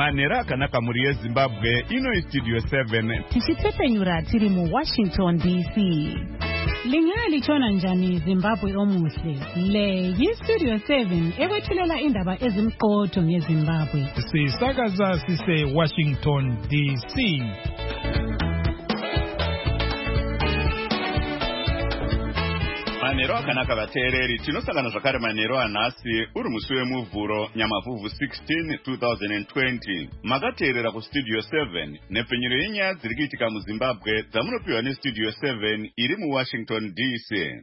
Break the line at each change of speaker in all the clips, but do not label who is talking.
Manera akanaka muri yeZimbabwe ino Studio 7
tichitepenyura tiri mu Washington DC. Lingali chona njani Zimbabwe omuhle. Le yi-Studio 7 ekwethulela indaba ezimqotho ngeZimbabwe.
Sisakaza sise Washington DC.
Manero akanaka vateereri, tinosangana zvakare manero anhasi uri musi wemuvhuro Nyamavhuvhu 16 2020. Makateerera kuStudio 7 nepfenyuro yenyaya dziri kuitika muZimbabwe dzamunopiwa neStudio 7 iri muWashington DC.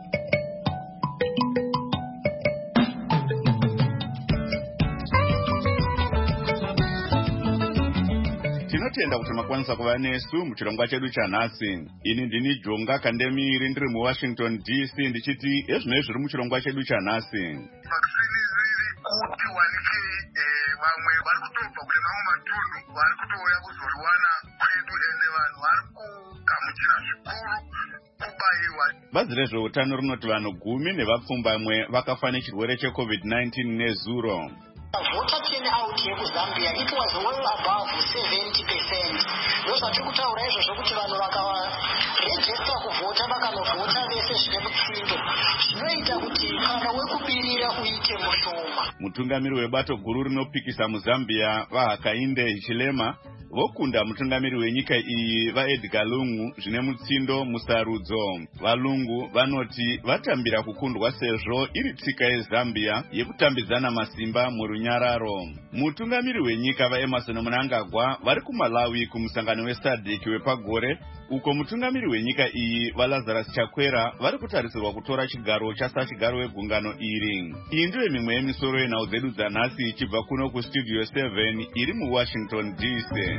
Tinotenda kuti makwanisa kuva nesu muchirongwa chedu chanhasi. Ini ndini Jonga Kandemiri ndiri muWashington DC ndichiti ezvinoi zviri muchirongwa chedu chanhasi.
Vaccine ziri kuti wanike vamwe vari kutobva kune mamwe matunhu vari kutouya kuzoriwana kwedu ende vanhu vari kugamuchira zvikuru kubayiwa.
Bazi rezveutano rinoti vanhu 10 nevapfumbamwe vakafa nechirwere cheCovid-19 nezuro.
Voter turnout yekuZambia it was well above 70%. Ndozvatiri kutaura izvozvo kuti vanhu vakarejesta kuvhota vakanovhota vese zvine mutsindo zvinoita kuti kana wekubirira uite mushoma.
Mutungamiri webato guru rinopikisa muZambia vaHakainde Hichilema vokunda mutungamiri wenyika iyi vaEdgar Lungu zvine mutsindo musarudzo. Valungu vanoti vatambira kukundwa sezvo iri tsika yeZambia yekutambidzana masimba murunyararo. Mutungamiri wenyika vaEmerson Mnangagwa vari kuMalawi kumusangano weSADC wepagore uko mutungamiri wenyika iyi vaLazarus Chakwera vari kutarisirwa kutora chigaro chasachigaro wegungano iri. Iyi ndiyo mimwe yemisoro yenhau dzedu dzanhasi ichibva kuno kuStudio 7 iri muWashington DC.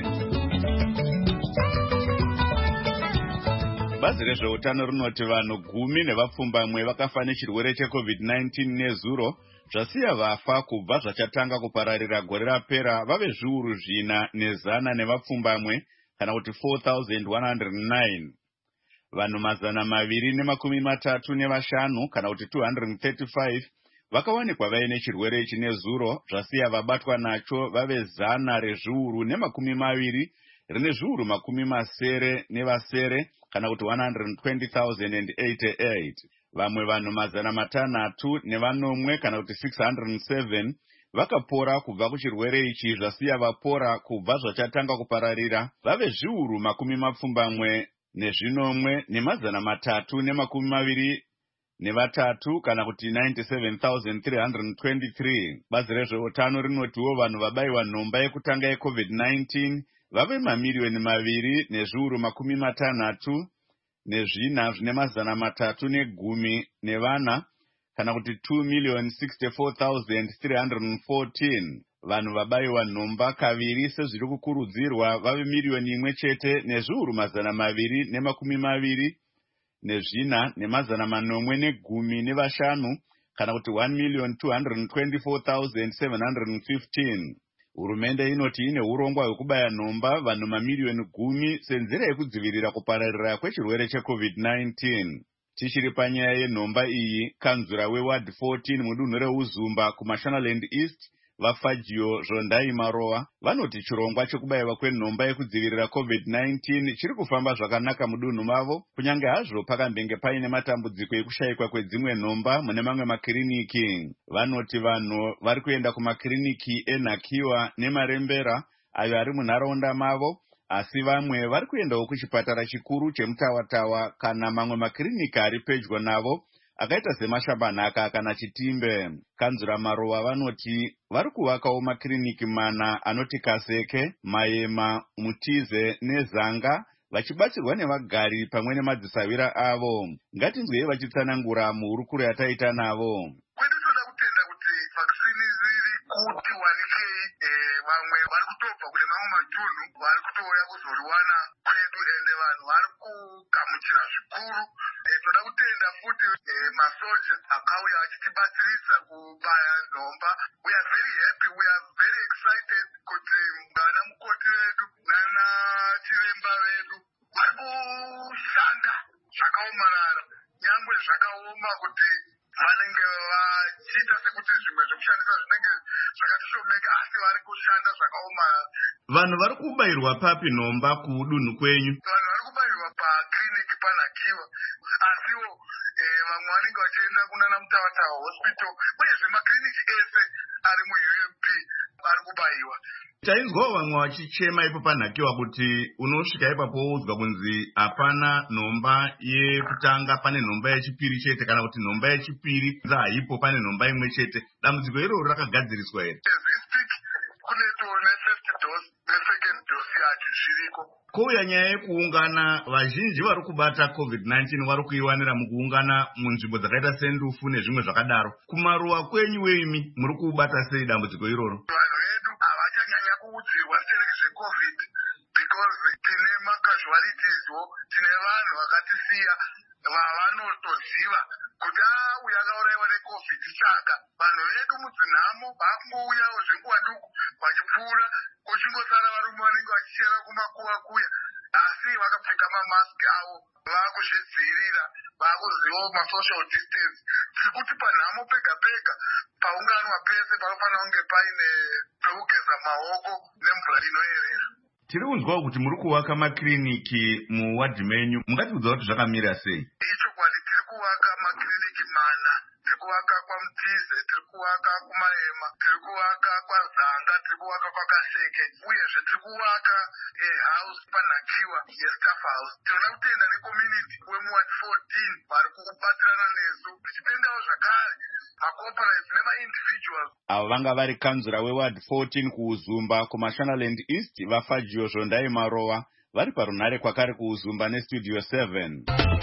Bazi rezveutano rinoti vanhu 10 nevapfumbamwe vakafa nechirwere cheCovid-19 nezuro zvasiya vafa kubva zvachatanga kupararira gore rapera vave zviuru 400 nevapfumbamwe kana kuti 4,109. Vanhu 235 kana kuti 235 vakawanikwa vaine chirwere ichi nezuro zvasiya vabatwa nacho vave 120 rine zviuru 70 nevasere kana kuti 120,088. Vamwe vanhu 500 kana kuti 607 vakapora kubva kuchirwere ichi zvasiya vapora kubva zvachatanga kupararira vave zviuru 20 nezvinomwe ne323 kana kuti 97,323. Bazi rezveutano rinotiwo vanhu vabayiwa nhomba yekutanga yeCovid-19 vave mamiriyoni 2 nezviuru 64 nezvina nevana kana kuti 2,064,314. Vanhu vabayiwa nhomba kaviri sezviri kukurudzirwa vave miriyoni 1 nezviuru 220 nezvina ne815 kana kuti 1,224,715. Hurumende inoti ine urongwa hwekubaya nhomba vanhu mamiriyoni 10 senzira yekudzivirira kupararira kwechirwere cheCovid-19. Tichiri panyaya yenhomba iyi, kanzura weWard 14 mudunhu reUzumba kuMashonaland East vaFagio Zondai Maroa vanoti chirongwa chekubayiwa kwenhomba yekudzivirira COVID-19 chiri kufamba zvakanaka mudunhu mavo kunyange hazvo pakambenge paine matambudziko ekushayikwa kwedzimwe nhomba mune mamwe makiriniki. Vanoti vanhu vari kuenda kumakiriniki enhakiwa nemarembera ayo ari munharaunda mavo, asi vamwe vari kuendawo kuchipatara chikuru chemutawatawa kana mamwe makiriniki ari pedyo navo akaita semashambanhaka kana chitimbe. Kanzura Maroa vanoti vari kuvakawo makiriniki 4 anoti Kaseke, Maema, Mutize neZanga vachibatsirwa nevagari pamwe nemadzisavira avo. Ngatinzwei vachitsanangura muhurukuro yataita navo.
Kwetitoda kutenda kuti vaccine ziri kuti wanike vamwe vari kutobva kune mamwe matunhu vari kutouya kuzoriwana kwedu ende vanhu vari kugamuchira zvikuru. Toda kutenda futi masoja akauya achitibatsiridza kubaya nhomba. We are very happy, we are very excited kuti vana mukoti vedu nana chiremba vedu vari kushanda zvakaomarara nyangwe zvakaoma kuti vanenge vachiita sekuti zvimwe zvekushandisa zvinenge zvakatishomeka, asi vari kushanda zvakaoma.
Vanhu vari kubayirwa papi nhomba kudunhu kwenyu?
Vanhu vari kubayirwa pakiriniki paNhakiwa, asiwo vamwe vanenge vachienda kunana Mutavatava hospital, uyezve makiriniki ese ari muUMP vari kubayiwa.
Tainzwawo vamwe vachichema ipo paNhakiwa kuti unosvika ipapo woudzwa kunzi hapana nhomba yekutanga, pane nhomba yechipiri chete, kana kuti nhomba yechipiri haipo, pane nhomba imwe chete. Dambudziko iroro rakagadziriswa here?
Kuneto nefirst dose nesecond dose yacho zviriko.
Kouya nyaya yekuungana, vazhinji vari kubata COVID-19 vari kuiwanira mukuungana munzvimbo dzakaita sendufu nezvimwe zvakadaro. Kumaruwa kwenyu weimi muri kubata sei dambudziko iroro?
Vanhu vedu havachanyanya kuudzirwa stereki zveCovid because tine macasualitieswo, tine vanhu vakatisiya vavanotoziva kuti uyu akaurayiwa neCovid. Saka vanhu vedu mudzinhamo vakungouyawo zvenguva duku vachipfuura, kuchingosara varume vanenge vachichera kumakuva kuya, asi vakapfeka mamasiki avo, vakuzvidzivirira, vakuzivawo masocial distance. Sekuti panhamo pega pega paunganwa pese panofanira kunge paine pekugeza maoko nemvura inoerera.
Tiri kunzwawo kuti muri kuvaka makiriniki muwadhi menyu, mungatiudza kuti zvakamira sei?
Ichokwadi, tiri kuvaka makiriniki mana. Tiri kuvaka kwaMutize, tiri kuvaka kuMahema, tiri kuvaka kwaZanga, tiri kuvaka kwaKaseke, uyezve tiri kuvaka house paNhakiwa yestaff house. Tinoda kutenda necommunity wemuward 14 vari kubatsirana nesu, tichitendawo zvakare macorporates nemaindividuals. Avo
vanga vari kanzura weward 14 kuUzumba, kuMashonaland East, vaFagio Zvondai Marowa, vari parunhare kwakare kuUzumba nestudio 7.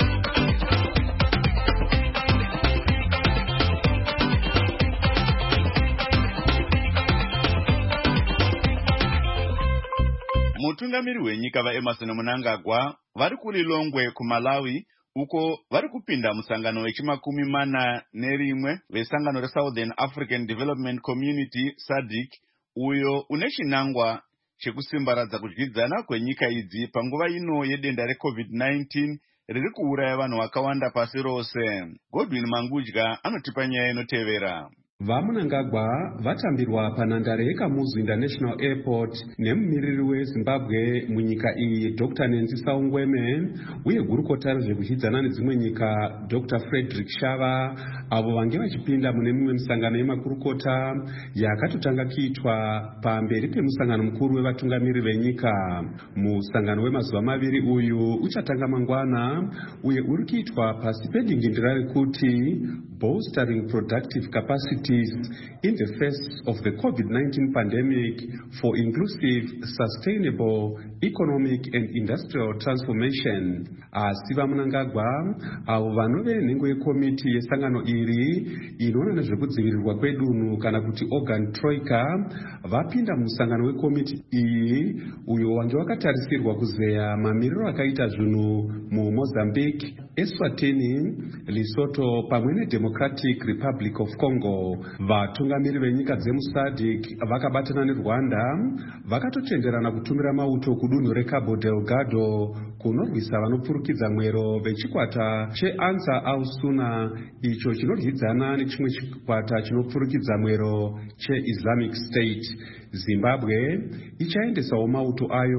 Mutungamiri wenyika vaEmerson Mnangagwa vari kuLilongwe kuMalawi, uko vari kupinda musangano wechi41 vesangano reSouthern African Development Community SADC, uyo une chinangwa chekusimbaradza kudyidzana kwenyika idzi panguva ino yedenda reCovid-19 riri kuuraya vanhu vakawanda pasi rose. Godwin Mangudya anotipa nyaya inotevera.
VaMnangagwa vatambirwa panhandare yeKamuzu International Airport nemumiriri weZimbabwe munyika iyi Dr. Nancy Saungweme uye gurukota rezvekudyidzana nedzimwe nyika Dr. Frederick Shava, avo vange vachipinda mune mimwe misangano yemakurukota yakatotanga kuitwa pamberi pemusangano mukuru wevatungamiri venyika. Musangano wemazuva maviri uyu uchatanga mangwana uye uri kuitwa pasi pedingindira rekuti bolstering productive capacities in the face of the COVID-19 pandemic for inclusive, sustainable economic and industrial transformation. Asi vaMnangagwa, avo vanove nhengo yekomiti yesangano iri inoona nezvekudzivirirwa kwedunhu kana kuti organ troika, vapinda musangano wekomiti iyi uyo wange wakatarisirwa kuzeya mamiriro akaita zvinhu muMozambique, Eswatini, Lesotho pamwe neDemocratic Republic of Congo. Vatungamiri venyika dzemuSADC vakabatana neRwanda vakatotenderana kutumira mauto kudunhu reCabo Delgado kunorwisa vanopfurukidza mwero vechikwata cheAnsar al-Sunna icho chinoryidzana nechimwe chikwata chinopfurukidza mwero cheIslamic State. Zimbabwe ichaendesawo mauto ayo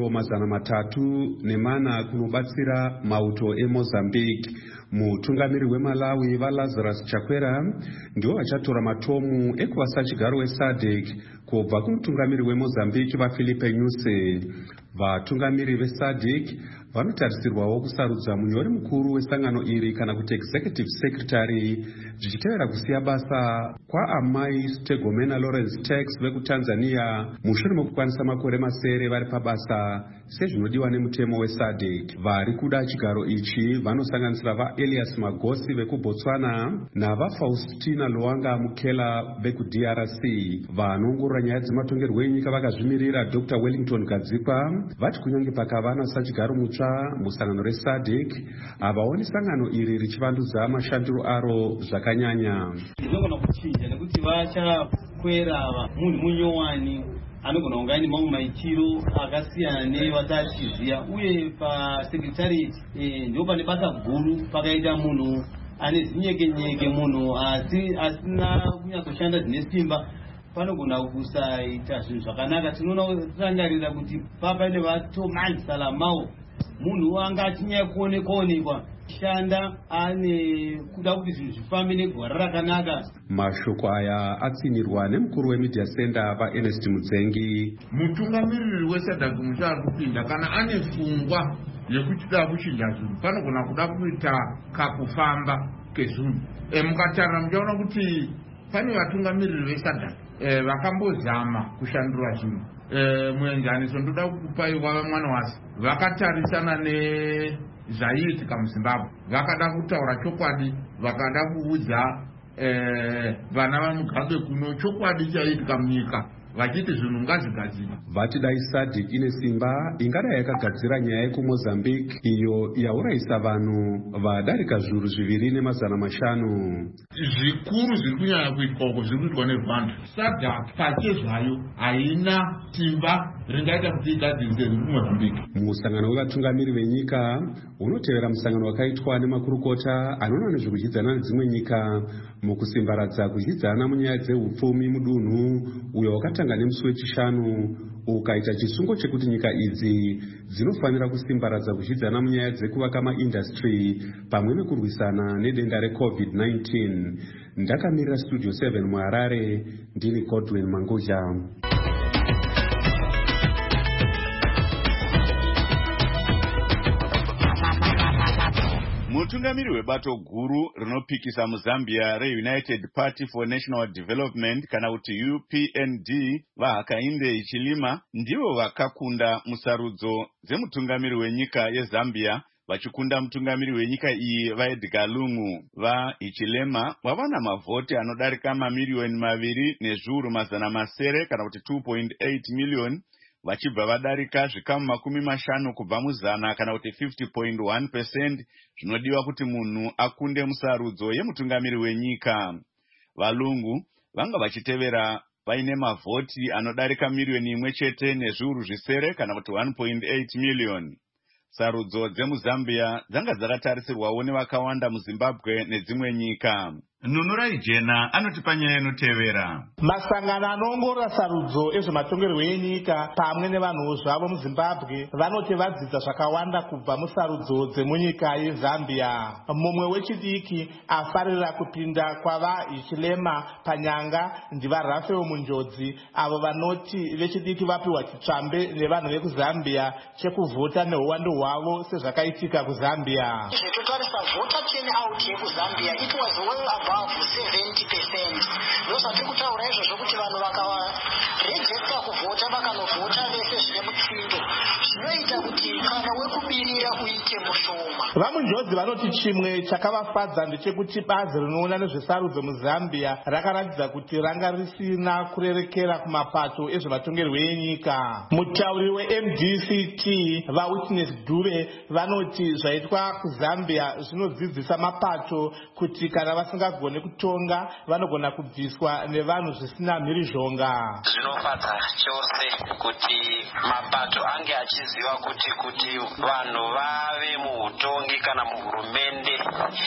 304 kunobatsira mauto eMozambique. Mutungamiri weMalawi vaLazarus Chakwera ndivo vachatora matomu ekuvasa chigaro weSADC kubva kumutungamiri weMozambique vaFilipe Nyusi. Vatungamiri veSADC vanotarisirwawo kusarudza munyori mukuru wesangano iri kana kuti executive secretary, zvichitevera kusiya basa kwaamai Stegomena Lawrence Tax vekuTanzania mushure mokukwanisa makore masere vari pabasa sezvinodiwa nemutemo weSADC. Vari kuda chigaro ichi vanosanganisira vaElias Magosi vekuBotswana navaFaustina Luanga Mukela vekuDRC. Vanoongorora nyaya dzematongerwo enyika vakazvimirira Dr. Wellington Gadzikwa vati kunyange pakava sachigaro mutsva musangano reSADC, avaoni sangano iri richivandudza mashandiro aro zvakanyanya.
Tinogona kuchinja nekuti vachakwera munhu munyowani anogona kunga ane mamwe maitiro akasiyana nevatachiziya, uye pasekretariat ndipo pane basa guru pakaita munhu ane zinyekenyeke, munhu asina kunyatsoshanda zvine simba panogona kusaita zvinhu zvakanaka. Tinoona kurangarira kuti paine vatomani Salamao, munhu wanga achinyanya kuonekwa shanda ane kuda kuti zvinhu zvifambe negwara rakanaka.
Mashoko aya atsinirwa nemukuru wemedia center paErnest Mudzengi.
Mutungamiriri weSADC muchari kupinda kana ane pfungwa yekuchida kuchinja zvinhu panogona kuda kuita kakufamba kezvinhu. Mukatarira muchaona kuti pane vatungamiriri veSADC vakambozama kushandura zvinhu. Muenzaniso ndoda kukupai wava mwana wasi vakatarisana nezvaiitika muZimbabwe, vakada kutaura chokwadi, vakada kuudza vana vaMugabe kuno chokwadi chaiitika munyika, vachiti zvinhu ngazvigadzirwe.
Vati dai SADC ine simba ingadai yakagadzira nyaya yekuMozambique iyo yaurayisa vanhu vadarika zviuru 2,500.
Zvikuru zviri kunyanya kuitwa uko zviri kuitwa neRwanda. SADC pachezvayo haina simba ringaita kuti igadzirise zviri kuMozambique.
Musangano wevatungamiri venyika unotevera musangano wakaitwa nemakurukota anoona nezvekudyidzana nedzimwe nyika mukusimbaradza kudyidzana munyaya dzeupfumi mudunhu uyo wakatanga nemusi wechishanu ukaita chisungo chekuti nyika idzi dzinofanira kusimbaradza kudyidzana munyaya dzekuvaka maindastry pamwe nekurwisana nedenda reCovid-19. Ndakamirira Studio 7 muHarare, ndini Godwin Mangoja.
Mutungamiri webato guru rinopikisa muZambia reUnited Party for National Development kana kuti UPND vaHakainde Hichilema ndivo vakakunda musarudzo dzemutungamiri wenyika yeZambia vachikunda mutungamiri wenyika iyi vaEdgar Lungu. VaHichilema vavana mavhoti anodarika mamiliyoni 2,700,000 kana kuti 2.8 million vachibva vadarika zvikamu 50 kubva muzana kana kuti 50.1% zvinodiwa kuti munhu akunde musarudzo yemutungamiri wenyika. VaLungu vanga vachitevera vaine mavhoti anodarika miliyoni 1 nezviuru zvisere kana kuti 1.8 million. Sarudzo dzemuZambia dzanga dzakatarisirwawo nevakawanda muZimbabwe nedzimwe nyika. Nunurai Jena anoti panyaya inotevera.
Masangano anoongorora sarudzo ezvematongerwo enyika pamwe nevanhu zvavo muZimbabwe vanoti vadzidza zvakawanda kubva musarudzo dzemunyika yeZambia. Mumwe wechidiki afarira kupinda kwavaHichilema panyanga ndivaRafael Munjodzi, avo vanoti vechidiki vapiwa chitsvambe nevanhu vekuZambia chekuvhota neuwandu hwavo sezvakaitika kuZambia.
Zvetotarisa vota turnout yekuZambia it was well above 70%. Ndozvatiri kutaura izvozvo kuti vanhu vakavarejesta kuvhota vakanovhota vese zvine mutsindo zvinoita kuti kana wekubirira uite mushoma.
VaMunjodzi vanoti chimwe chakavafadza ndechekuti bazi rinoona nezvesarudzo muZambia rakaratidza kuti ranga risina kurerekera kumapato ezvematongerwo enyika. Mutauri weMDCT vaWitness Dube vanoti zvaitwa kuZambia zvinodzidzisa mapato kuti kana vasingagone kutonga vanogona kubviswa nevanhu zvisina mhirizhonga.
Zvinofadza chose kuti mapato ange achiziva kuti vanhu vave muhutongi kana muhurumende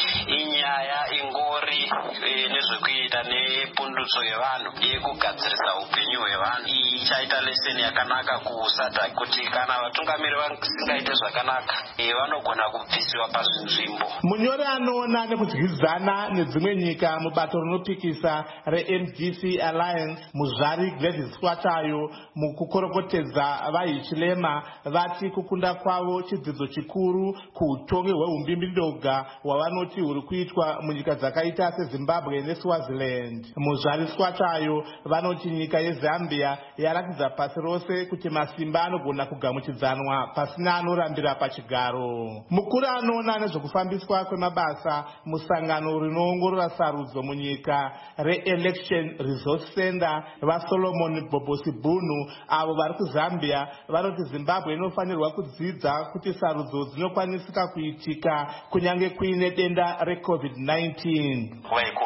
inyaya ingori nezvekuita nepundutso yevanhu yekugadzirisa upenyu hwevanhu. Iyi chaita leseni yakanaka kuSADC kuti kana vatungamiri vasingaite zvakanaka vanogona kubvisiwa pazvinzvimbo.
Munyori anoona nekudyidzana nedzimwe nyika mubato rinopikisa reMDC Alliance Muzvari Gladys Swatayo mukukorokotedza vaHichilema vati kukunda kwavo chidzidzo chikuru kuutongi hweumbimbidoga hwavanoti huri kuitwa munyika dzakaita seZimbabwe neSwaziland. Muzvari Swatayo vanoti nyika yeZambia yaratidza pasi rose kuti masimba anogona kugamuchidzanwa pasina anorambira pachigaro. Mukuru anoona nezvekufambiswa kwemabasa musangano rinoongorora sarudzo munyika reElection Resource Center vaSolomon Bobosibunu avo vari kuZambia vanoti Zimbabwe inofanirwa kudzidza kuti sarudzo dzinokwanisika kuitika kunyange kuine denda reCovid-19.
Nguva yeCovid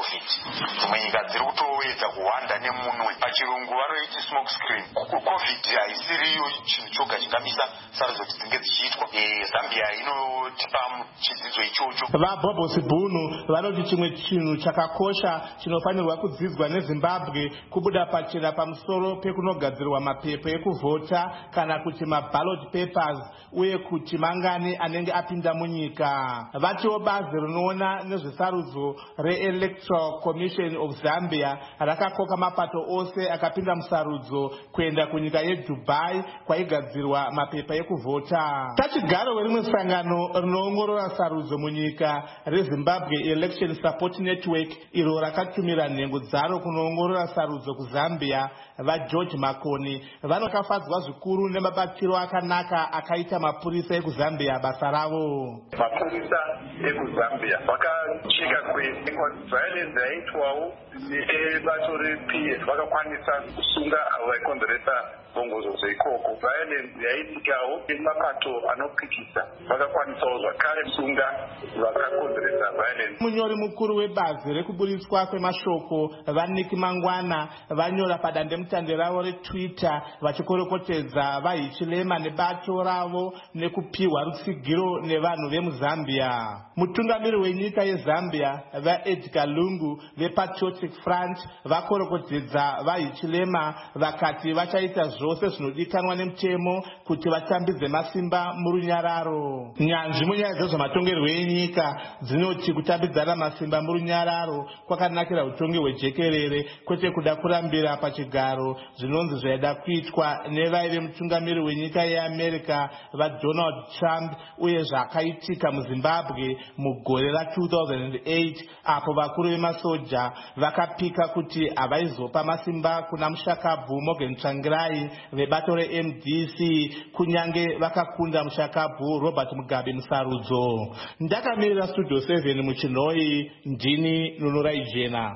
dzimwe nyika dziri kutoedza kuhwanda nemunwe, pachirungu vanoiti smoke screen. Covid haisiriyo chinhu choga chingamisa sarudzo kuti dzinge dzichiitwa. Zambia inotipa chidzidzo ichocho.
VaBobo Sibhunu vanoti chimwe chinhu chakakosha chinofanirwa kudzidzwa neZimbabwe kubuda pachena pamusoro pekunogadzirwa mapepa ekuvhota kana kuti maballot papers uye kuti mangani anenge apinda munyika. Vatiwo bazi rinoona nezvesarudzo reElectoral Commission of Zambia rakakoka mapato ose akapinda musarudzo kuenda kunyika yeDubai kwaigadzirwa mapepa ekuvhota. Tachigaro werimwe sangano rinoongorora sarudzo munyika reZimbabwe Election Support Network iro rakatumira nhengo dzaro kunoongorora sarudzo kuZambia vaGeorge Makoni vanokafadzwa zvikuru nemabatiro akanaka akaita mapurisa ekuzambia basa ravo.
Mapurisa ekuzambia vakacheka violence yaitwawo nebato rePF vakakwanisa kusunga avo vaikonzeresa bongozozo ikoko. Violence yaitikawo nemapato anopikisa vakakwanisawo zvakare kusunga vakakonzeresa violence.
Munyori mukuru webazi rekuburiswa kwemashoko vaNick Mangwana vanyora padandemutande ravo reTwitter vachikorokotedza vaHichilema nebato ravo nekupiwa rutsigiro nevanhu vemuZambia. Mutungamiri wenyika yeZambia vaEdgar Lungu vePatriotic Front vakorokotedza vaHichilema vakati vachaita zvose zvinodikanwa nemutemo kuti vatambidze masimba murunyararo. Nyanzvi munyaya dzezvematongerwo enyika dzinoti kutambidzana masimba murunyararo kwakanakira utongi hwejekerere kwete kuda kurambira pachigaro zvinonzi zvaida kuitwa nevaive mutungamiri wenyika yeAmerica vaDonald Trump uye zvakaitika muZimbabwe mugore ra2008 apo vakuru vemasoja vakapika kuti havaizopa masimba kuna mushakabvu Morgan Tsvangirai vebato reMDC kunyange vakakunda mushakabvu Robert Mugabe musarudzo. Ndakamirira Studio 7 muChinoi, ndini Nunurai Jena.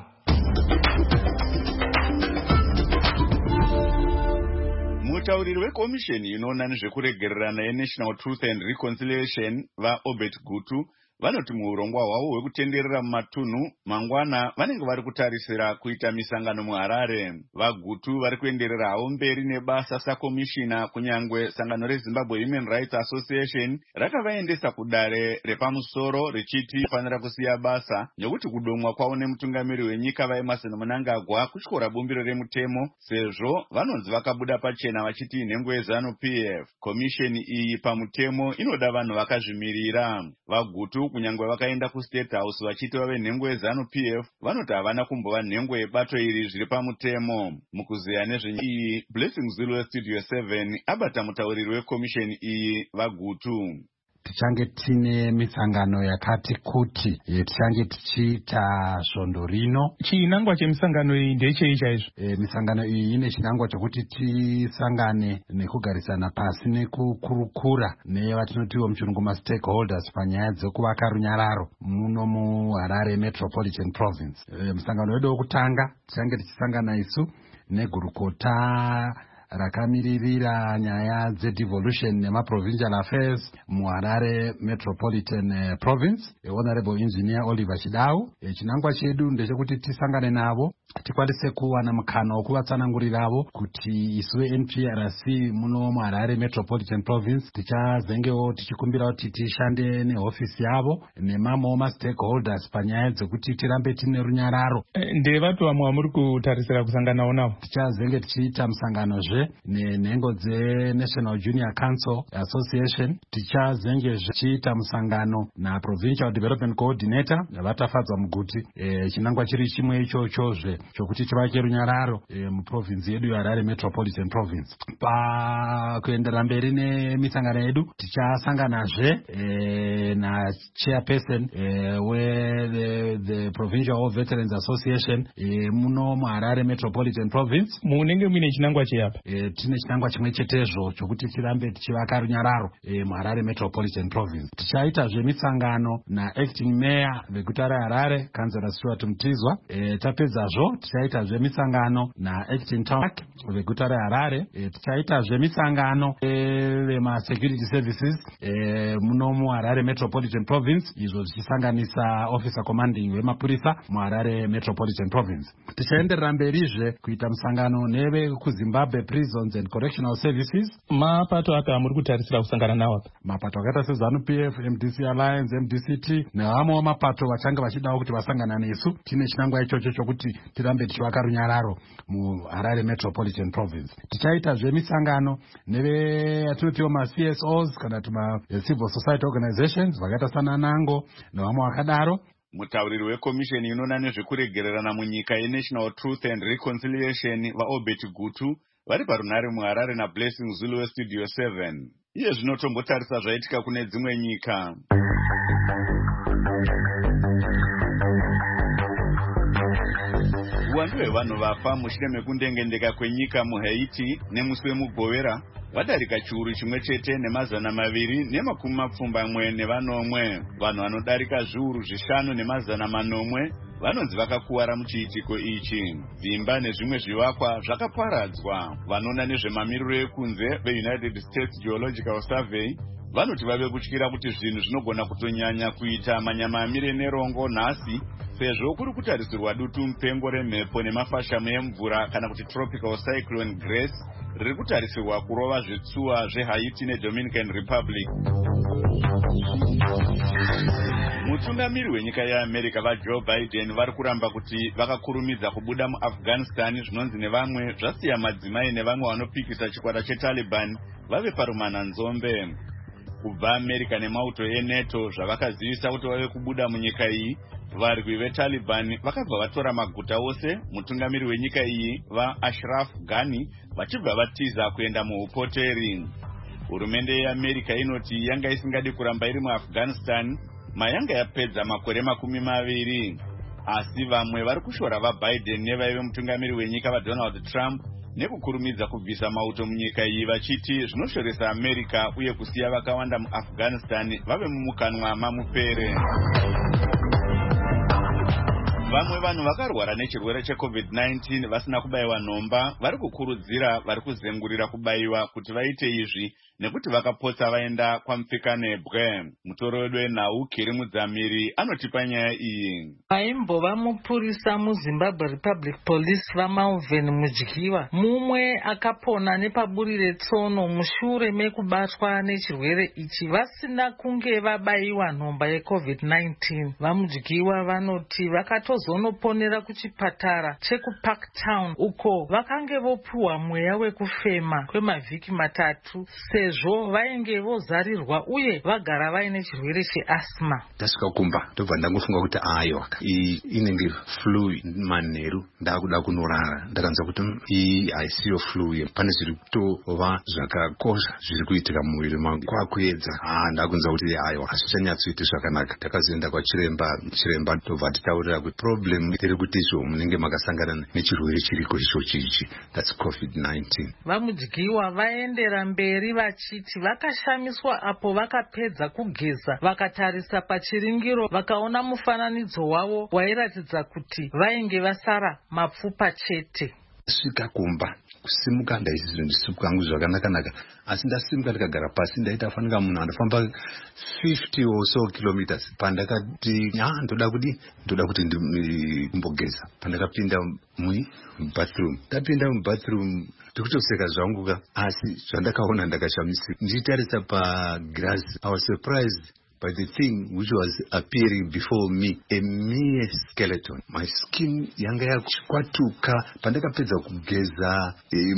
Mutauriri wekomisheni inoona nezvekuregererana yeNational Truth and Reconciliation vaObert Gutu vanoti muurongwa hwavo hwekutenderera mumatunhu mangwana vanenge vari kutarisira kuita misangano muHarare. VaGutu vari kuenderera havo mberi nebasa sakomishina kunyangwe sangano reZimbabwe Human Rights Association rakavaendesa kudare repamusoro richiti fanira kusiya basa nekuti kudomwa kwavo nemutungamiri wenyika vaEmmerson Mnangagwa kutyora bumbiro remutemo sezvo vanonzi vakabuda pachena vachiti nhengo yeZANU-PF. Komisheni iyi pamutemo inoda vanhu vakazvimirira. VaGutu kunyangwe vakaenda kuState House vachiti vave nhengo yeZANU-PF vanoti havana kumbova nhengo yebato iri zviri pamutemo. Mukuziya nezvenyaya Blessing Zulu Studio 7 abata mutauriri wekomisheni iyi vaGutu.
Tichange tine misangano yakati kuti tichange tichiita svondo rino.
Chinangwa chemisangano iyi ndechei chaizvo?
Misangano iyi ine chinangwa chokuti tisangane nekugarisana pasi nekukurukura nevatinotiwo muchirungu ma-stakeholders panyaya dzekuvaka runyararo muno muHarare Metropolitan Province. Musangano wedu wekutanga tichange tichisangana isu negurukota rakamiririra nyaya dzedevolution nemaprovincial affairs muHarare Metropolitan Province, Honorable Engineer Oliver Chidau. Chinangwa chedu ndechekuti tisangane navo tikwanise kuwana mukana wekuvatsanangurirawo kuti isuwe NPRC muno muHarare Metropolitan Province tichazengewo tichikumbira kuti tishande nehofisi yavo nemamwewo ma-stakeholders panyaya dzekuti tirambe tine runyararo.
Ndevatu vamwe vamuri kutarisira kusanganawo navo?
Tichazenge tichiita musanganozve nenhengo dzeNational Junior Council Association. Tichazenge tichiita musangano naProvincial Development Coordinator vatafadzwa muguti. Chinangwa chiri chimwe ichochozve chokuti tivake runyararo muprovinsi yedu yeHarare Metropolitan Province. Pakuendera mberi nemisangano yedu tichasanganazve nachairperson the Provincial War Veterans Association muno muHarare Metropolitan Province.
Munenge muine chinangwa cheyapa?
tine chinangwa chimwe chetezvo chokuti tirambe tichivaka runyararo muHarare Metropolitan Province. Tichaita zvemisangano naacting mayor veguta reHarare Councillor Stuart Mutizwa. Tapedzazvo tichaita zvemisangano naacting town veguta reHarare. Tichaita zvemisangano vema-security services muno muHarare Metropolitan Province, izvo zvichisanganisa officer commanding vemapurisa muHarare Metropolitan Province. Tichaenderera mberizve kuita musangano neve kuZimbabwe Prisons and Correctional Services.
Mapato aka muri kutarisira kusangana nawo?
Mapato akaita seZANU-PF, MDC Alliance, MDCT nevamwewo mapato vachanga vachidawo kuti vasangana nesu. Tine chinangwa ichocho chokuti tirambe tichivaka runyararo muHarare Metropolitan Province. Tichaita zvemisangano neve atinotiwo ma-CSOs kana civil society organizations vakaita sana NANGO nevamwe vakadaro.
Mutauriri wekomisheni inoona nezvekuregererana munyika yeNational Truth and Reconciliation vaObert Gutu vari parunhare muHarare naBlessing Zulu weStudio 7. Iye zvinotombotarisa zvaitika kune dzimwe nyika. Uwandu hwevanhu vafa mushure mekundengendeka kwenyika muHaiti nemusi wemugovera vadarika chiuru chimwe chete nemazana maviri nemakumi mapfumbamwe nevanomwe. Vanhu vanodarika zviuru zvishanu nemazana manomwe vanonzi vakakuwara muchiitiko ichi. Dzimba nezvimwe zvivakwa zvakaparadzwa. Vanoona nezvemamiriro ekunze veUnited States Geological Survey vanoti vave kutyira kuti zvinhu zvinogona kutonyanya kuita manyamamire nerongo nhasi, sezvo kuri kutarisirwa dutu mupengo remhepo nemafashamu emvura kana kuti tropical cyclone Grace riri kutarisirwa kurova zvitsuwa zveHaiti neDominican Republic. Mutungamiri wenyika yeAmerica vaJoe Biden vari kuramba kuti vakakurumidza kubuda muAfghanistan zvinonzi nevamwe zvasiya madzimai nevamwe vanopikisa chikwata cheTaliban vave parumana nzombe. Kubva America nemauto eNATO zvavakazivisa kuti vave kubuda munyika iyi, varwi veTaliban vakabva vatora maguta ose. Mutungamiri wenyika iyi vaAshraf Ghani vachibva vatiza kuenda muupoteri. Hurumende yeAmerica inoti yanga isingadi kuramba iri muAfghanistan mayanga yapedza makore 20. Asi vamwe vari kushora vaBiden nevaive mutungamiri wenyika vaDonald Trump nekukurumidza kubvisa mauto munyika iyi vachiti zvinoshoresa America uye kusiya vakawanda muAfghanistan vave mumukanwa mamupere. Vamwe vanhu vakarwara nechirwere cheCovid-19 vasina kubayiwa nhomba vari kukurudzira vari kuzengurira kubayiwa kuti vaite izvi nekuti vakapotsa vaenda kwaMupfikanebwe. Mutorodwe wenhau Kiri Mudzamiri anotipa nyaya iyi.
Vaimbova mupurisa muZimbabwe Republic Police vaMalvin Mudyiwa mumwe akapona nepaburire tsono mushure mekubatwa nechirwere ichi vasina kunge vabayiwa nhomba yeCovid-19. VaMudyiwa vanoti vakatozonoponera kuchipatara chekuParktown uko vakange vopuhwa mweya wekufema kwemavhiki 3 sezvo vainge vozarirwa uye vagara vaine chirwere cheasthma.
Tasvika kumba ndobva ndangofunga kuti aiwa iyi inenge flu manheru, ndakuda kunorara. Ndakanzwa kuti iyi haisiyo flu, pane zviri kutova zvakakosha zviri kuitika mumuviri mangu. Kwakuedza ndakunzwa kuti aiwa hazvichanyatsoiti zvakanaka. Takazoenda kwachiremba ndobva titaurira kuti problem iri kuti izvo munenge makasangana nechirwere chiriko ichochichi, that's COVID-19.
VaMudyiwa vaendera mberi vachiti vakashamiswa apo vakapedza kugeza vakatarisa pachiringiro vakaona mufananidzo wavo wairatidza kuti vainge vasara mapfupa chete.
Svika kumba kusimuka ndaisi zvinhu ndisimuka hangu zvakanaka, asi ndasimuka ndikagara pasi ndaitafanika munhu andofamba 50 or so kilometers pandakati ndoda kuti ndimbogeza. Pandakapinda mubathroom, ndapinda mubathroom ndikutoseka zvangu asi zvandakaona ndakashamisika. Ndichitarisa pagirazi, I was surprised by the thing which was appearing before me, a mere skeleton. My skin yanga yakwatuka pandakapedza kugeza.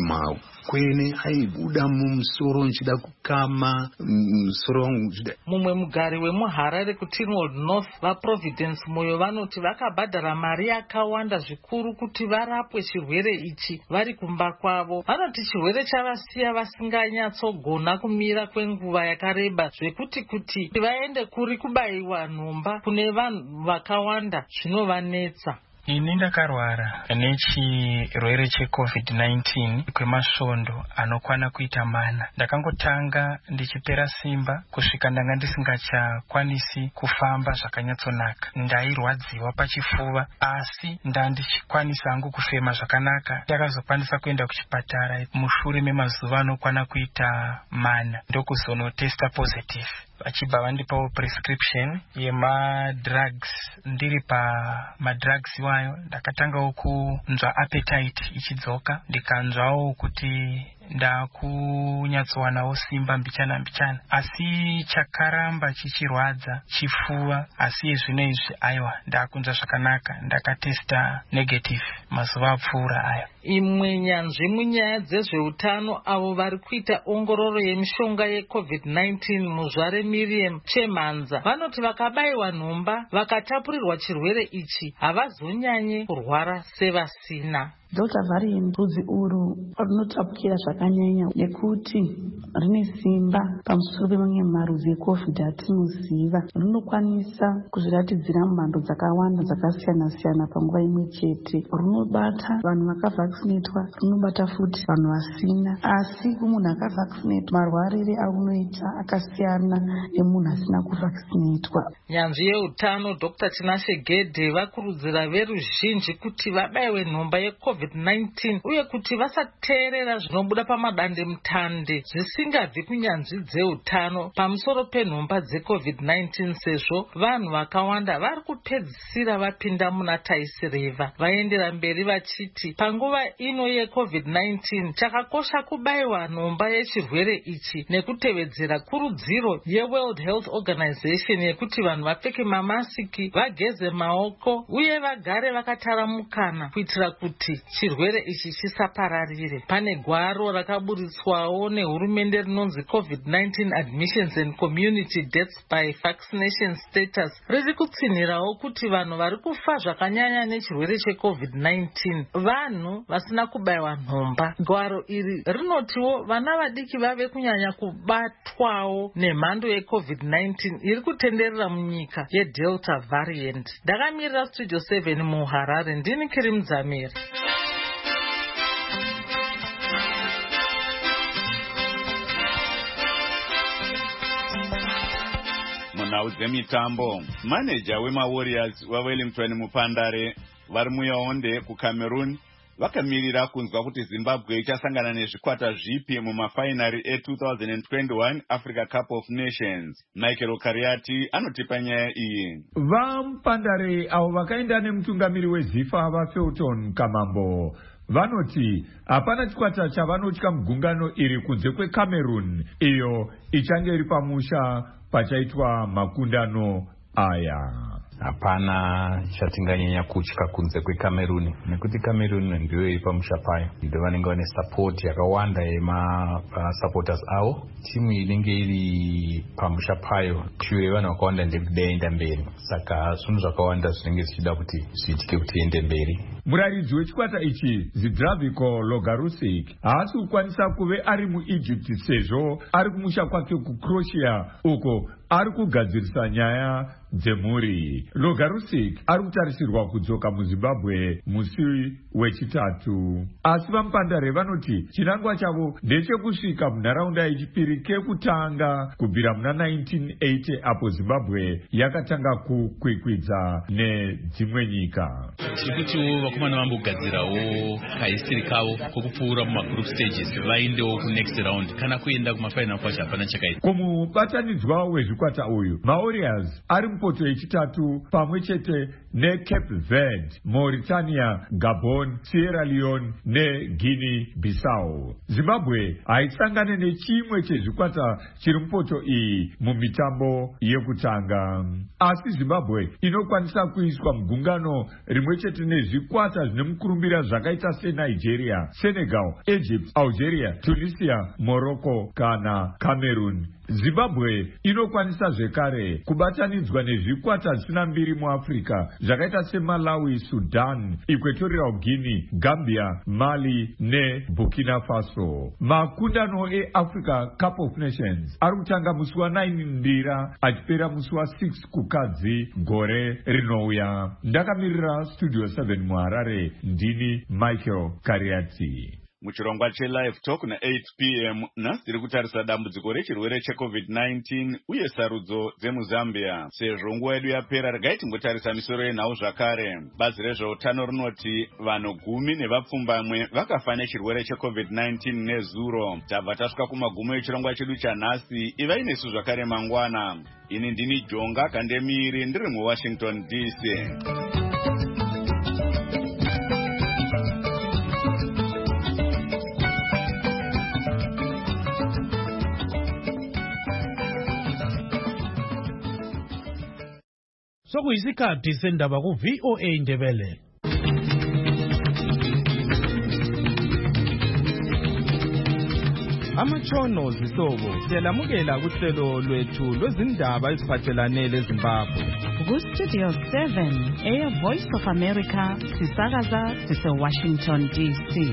Makwene aibuda mumusoro nchida kukama musoro wangu.
Mumwe mugari wemuHarare kuTinwold North vaProvidence Moyo vanoti vakabhadhara mari yakawanda zvikuru kuti varapwe chirwere ichi vari kumba kwavo. Vanoti chirwere chavasiya vasinganyatsogona kumira kwenguva yakareba zvekuti vaende kuri kubayiwa nhomba kune vanhu vakawanda zvinovanetsa.
Ini ndakarwara nechirwere cheCovid-19 kwemasvondo anokwana kuita mana. Ndakangotanga ndichipera simba kusvika ndanga ndisingachakwanisi kufamba zvakanyatsonaka. Ndairwadziwa pachifuva asi ndandichikwanisa hangu kufema zvakanaka. Ndakazokwanisa kuenda kuchipatara mushure memazuva anokwana kuita mana ndokuzonotesta positive. Vachibva vandipawo prescription yemadrugs. Ndiri pamadrugs iwayo ndakatangawo kunzwa appetite ichidzoka, ndikanzwawo kuti ndakunyatsowanawo simba mbichana asi chakaramba chichirwadza chifuva. Asi zvino izvi aiwa ndakunzwa zvakanaka, ndakatesta negative mazuva apfuura aya.
Imwe nyanzvi munyaya dzezveutano avo vari kuita ongororo yemishonga yeCovid-19 muzvare Miriam Chemhanza vanoti vakabayiwa nhomba vakatapurirwa chirwere ichi havazonyanye kurwara sevasina.
Delta variant rudzi urwu runotapukira zvakanyanya nekuti rine simba pamusoro pemamwe marudzi eCovid atinoziva. Runokwanisa kuzviratidzira mumhando dzakawanda dzakasiyana-siyana panguva imwe chete. Runobata vanhu vakavhaccinatwa, runobata futi vanhu vasina. Asi kumunhu akavhaccinatwa marwarire arunoita akasiyana nemunhu asina kuvhaccinatwa.
Nyanzvi yeutano Dr. Tinashe Gedhe vakurudzira veruzhinji kuti vabayiwe nhomba yeCovid-19 uye kuti vasateerera zvinobuda pamadandemutande zvisingabvi kunyanzvi dzeutano pamusoro penhomba dzeCovid-19 sezvo vanhu vakawanda vari kupedzisira vapinda muna taisireva. Vaendera mberi vachiti panguva ino yeCovid-19 chakakosha kubayiwa nhomba yechirwere ichi nekutevedzera kurudziro yeWorld Health Organization yekuti vanhu vapfeke mamasiki, vageze maoko uye vagare vakataramukana kuitira kuti chirwere ichi chisapararire. Pane gwaro rakaburitswawo nehurumende rinonzi COVID-19 Admissions and Community Deaths by Vaccination Status riri kutsinhirawo kuti vanhu vari kufa zvakanyanya nechirwere cheCovid-19 vanhu vasina kubayiwa nhomba. Gwaro iri rinotiwo vana vadiki vave kunyanya kubatwawo nemhando yeCovid-19 iri kutenderera munyika yeDelta variant. Ndakamirira Studio 7 muHarare, ndini Kiri Mudzamiri.
Munhau dzemitambo, maneja wemaWarriors waWellington Mupandare vari muyaonde kuCameroon vakamirira kunzwa kuti Zimbabwe ichasangana nezvikwata zvipi mumafainari e2021 Africa Cup of Nations. Michael Kariati anotipa nyaya iyi.
VaMupandare avo vakaenda nemutungamiri weZIFA vaFelton Kamambo vanoti hapana chikwata chavanotya mugungano iri kunze kweCameroon iyo ichange iri pamusha pachaitwa makundano aya.
Hapana chatinganyanya kutya kunze kweCameroon nekuti Cameroon ndiyo iri pamusha payo, ndiyo vanenge vane support yakawanda supporters avo. Timu inenge iri pamusha payo shure vanhu vakawanda ndekudaenda mberi, saka zvinhu zvakawanda zvinenge zvichida kuti zviitike kuti ende mberi.
Muraridzi wechikwata ichi Zdravko Logarusik haasi kukwanisa kuve ari muEgypt sezvo ari kumusha kwake kuCroatia uko ari kugadzirisa nyaya dzemhuri. Logarusik ari kutarisirwa kudzoka muZimbabwe musi wechitatu. Asi vaMupandare vanoti chinangwa chavo ndechekusvika munharaunda yechipiri kekutanga kubvira muna 1980 apo Zimbabwe yakatanga kukwikwidza nedzimwe nyika.
Tirikutiwo vakomana vambogadzirawo kahistory kavo kokupfuura mumagroup stages vaendewo kunext round kana kuenda kumafainal kwacho hapana chakaita.
Kumubatanidzwa wezvikwata uyu maWarriors ari mupoto yechitatu pamwe chete neCape Verde, Mauritania, Gabon, Sierra Leone neGuinea Bissau. Zimbabwe haisangane nechimwe chezvikwata chiri mupoto iyi mumitambo yekutanga, asi Zimbabwe inokwanisa kuiswa mugungano rimwe chete nezvikwata zvine mukurumbira zvakaita seNigeria, Senegal, Egypt, Algeria, Tunisia, Morocco kana Cameroon Zimbabwe inokwanisa zvekare kubatanidzwa nezvikwata zvisina mbiri muAfrica zvakaita seMalawi, Sudan, Equatorial Guinea, Gambia, Mali neBurkina Faso. Makundano eAfrica Cup of Nations ari kutanga musi wa9 Ndira achipera musi wa6 Kukadzi gore rinouya. Ndakamirira Studio 7 muHarare, ndini Michael Kariati.
Muchirongwa cheLive Talk na8 p.m. nhasi tiri kutarisa dambudziko rechirwere cheCovid-19 uye sarudzo dzemuZambia. Sezvo nguva yedu yapera, regai timbotarisa misoro yenhau zvakare. Bazi rezveutano rinoti vanhu 10 nevapfumbamwe vakafa nechirwere cheCovid-19 nezuro. Tabva tasvika kumagumo echirongwa chedu chanhasi. Ivai nesu zvakare mangwana. Ini ndini Jonga Kandemiri, ndiri muWashington DC.
Sokuyisikhathi sendaba ku-VOA Indebele.
Amatshono zihlobo siyalamukela kuhlelo lwethu lwezindaba eziphathelane leZimbabwe.
Ku-Studio 7 Air Voice of America sisakaza sise-Washington DC.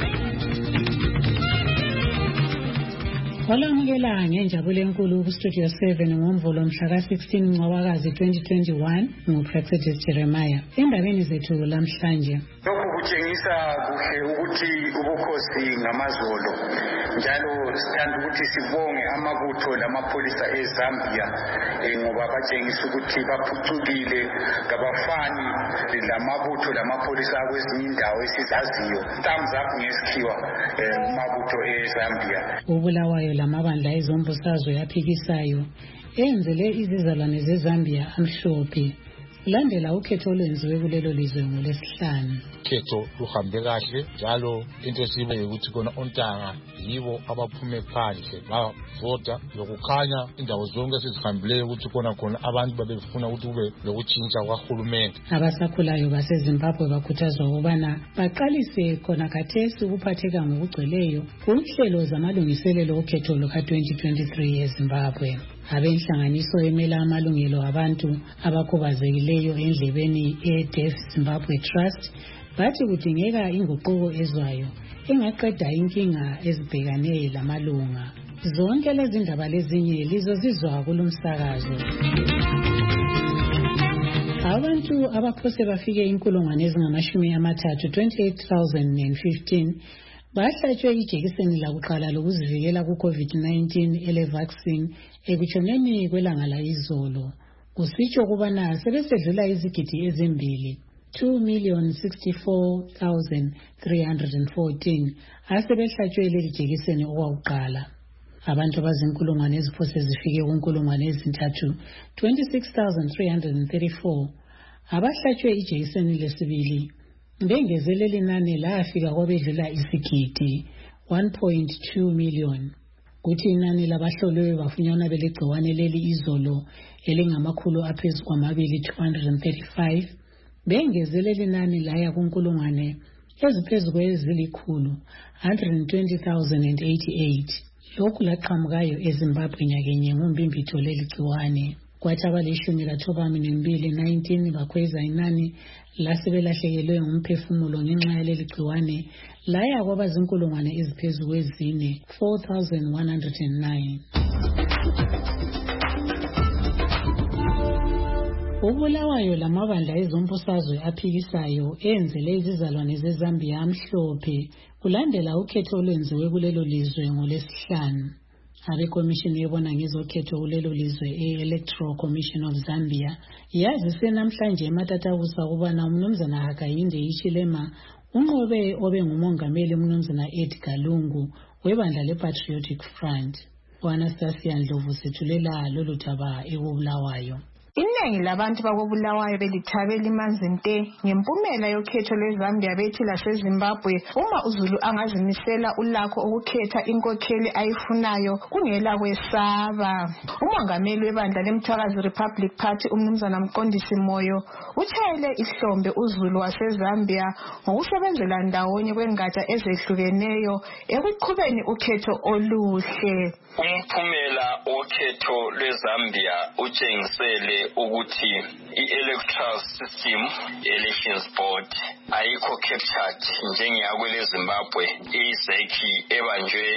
Olamukela ngenjabulo enkulu ku-Studio 7 ngomvulo mhla ka-16 Ncwabakazi 2021 nguPrexidis Jeremiah. Endabeni zethu lamhlanje,
lokhu kutshengisa kuhle ukuthi ubukhosi ngamazolo, njalo sithanda ukuthi sibonge amabutho lamapholisa eZambia ngoba batshengisa ukuthi baphucukile, kabafani lamabutho lamapholisa kwezinye indawo esizaziyo. Thumbs up ngesikhiwa amabutho eZambia.
Ubulawayo lamabandla ezombusazwe yaphikisayo enzele izizalwane zeZambia amhlophe kulandela ukhetho olwenziwe kulelo lizwe ngolwesihlanu.
Ukhetho luhambe kahle, njalo into esibonga ukuthi kona ontanga yibo abaphume phandle bavota, lokukhanya indawo zonke esizihambileyo ukuthi khona abantu babefuna ukuthi kube lokutshintsha kwahulumende.
Abasakhulayo baseZimbabwe bakhuthazwa ukubana baqalise khona khathesi ukuphatheka ngokugcweleyo kunhlelo zamalungiselelo okhetho luka-2023 eZimbabwe. Abenhlanganiso emela amalungelo abantu abakhubazekileyo endlebeni eDeaf Zimbabwe Trust bathi kudingeka inguquko ezwayo engaqeda inkinga ezibhekane lamalunga. Zonke lezi ndaba lezinye lizozizwa kulumsakazo. Abantu abaphose bafike 28,015 bahlatshwe ijekiseni lakuqala lokuzivikela ku-COVID-19 ele-vaccine ekutshoneni kwelanga layizolo. Kusitsho kubana sebesedlula izigidi ezimbili 2,064,314 asebehlatshwe leli jekiseni okwakuqala. Abantu abazinkulungwane eziphose zifike kunkulungwane ezintathu 26,334 abahlatshwe ijekiseni lesibili. Bengezelele inani lafika kwabedlula isigidi 1.2 million. Kuthi inani labahlolwe bafunyanwa belegciwane leli izolo elingamakhulu aphezu kwamabili 235. Bengezelele inani laya kunkulungwane eziphezu kwezilikhulu 120,088. Lokhu laqhamukayo eZimbabwe nyakenye ngumbimbitho leli gciwane. Kwathi abali-12 bakhweza inani lasebelahlekelwe ngumphefumulo ngenxa yaleli gciwane laya kwabazinkulungwane eziphezu kwezine 4,109. Ubulawayo lamabandla ezombusazwe aphikisayo enzele izizalwane zeZambia amhlophe kulandela ukhetho olwenziwe kulelo lizwe ngolwesihlanu. Abekomishini ebona ngezokhetho kulelo lizwe e-Electoral Commission of Zambia yazise namhlanje ematatakusa ukubana umnumzana Hakainde Hichilema unqobe obe ngumongameli umnumzana Edgar Lungu webandla le-Patriotic Front. U-Anastasia Ndlovu sethulela lolu daba ekubulawayo.
Iningi labantu bakobulawayo belithabela imanzinte ngempumela yokhetho lweZambia bethi laseZimbabwe uma uZulu angazimisela ulakho ukukhetha inkokheli ayifunayo kungela kwesaba. Umongameli webandla leMthakazi Republic Party umnumzana Mqondisi Moyo utshayele ihlombe uZulu waseZambia ngokusebenzela ndawonye kwengatsha ezehlukeneyo ekuqhubeni ukhetho oluhle.
Umphumela wokhetho lweZambia utshengisele ukuthi i-electoral system elections board ayikho captured njengeyakwele Zimbabwe. Izeki ebanjwe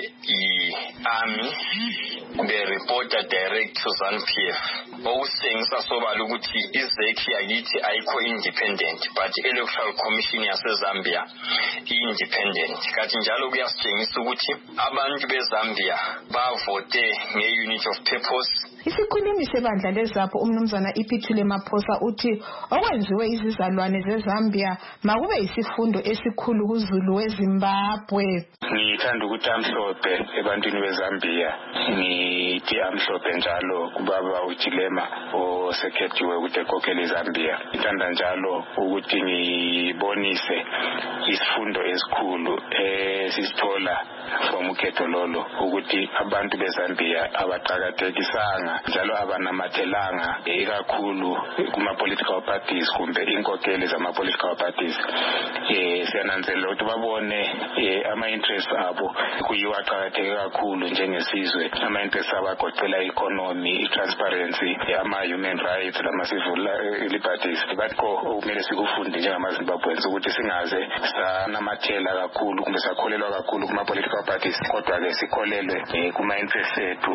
i-army bereporta direct to ZANU-PF. Okusengisa sobala ukuthi izeki yakithi ayikho independent, but electoral commission yaseZambia i-independent. Kanti njalo kuyasitshengisa ukuthi abantu beZambia bavote nge-unit of purpose.
Isikhulumi sebandla leZAPHO umnumzana Iphithule Maphosa uthi okwenziwe izizalwane zeZambia makube isifundo esikhulu kuZulu weZimbabwe.
Ngithanda ukuthi amhlophe ebantwini beZambia, ngithi amhlophe njalo kubaba uJilema osekhethiwe ukuthi ekhokhele iZambia. Ngithanda njalo ukuthi ngibonise isifundo esikhulu esisithola from ukhetho lolo ukuthi abantu beZambia abaqhakathekisanga njalo abanamathelanga ikakhulu kuma-political parties kumbe inkokheli zama-political parties. Siyananzelela ukuthi babone ama-interest abo kuyiwa aqhakatheke kakhulu njengesizwe. Ama-interest abo agoqela i-economy, i-transparency, ama-human rights lama-civil liberties. Bakho okumele sikufunde njengamaZimbabweans ukuthi singaze sanamathela kakhulu kumbe sakholelwa kakhulu kuma-political parties, kodwa-ke sikholelwe kuma-interest ethu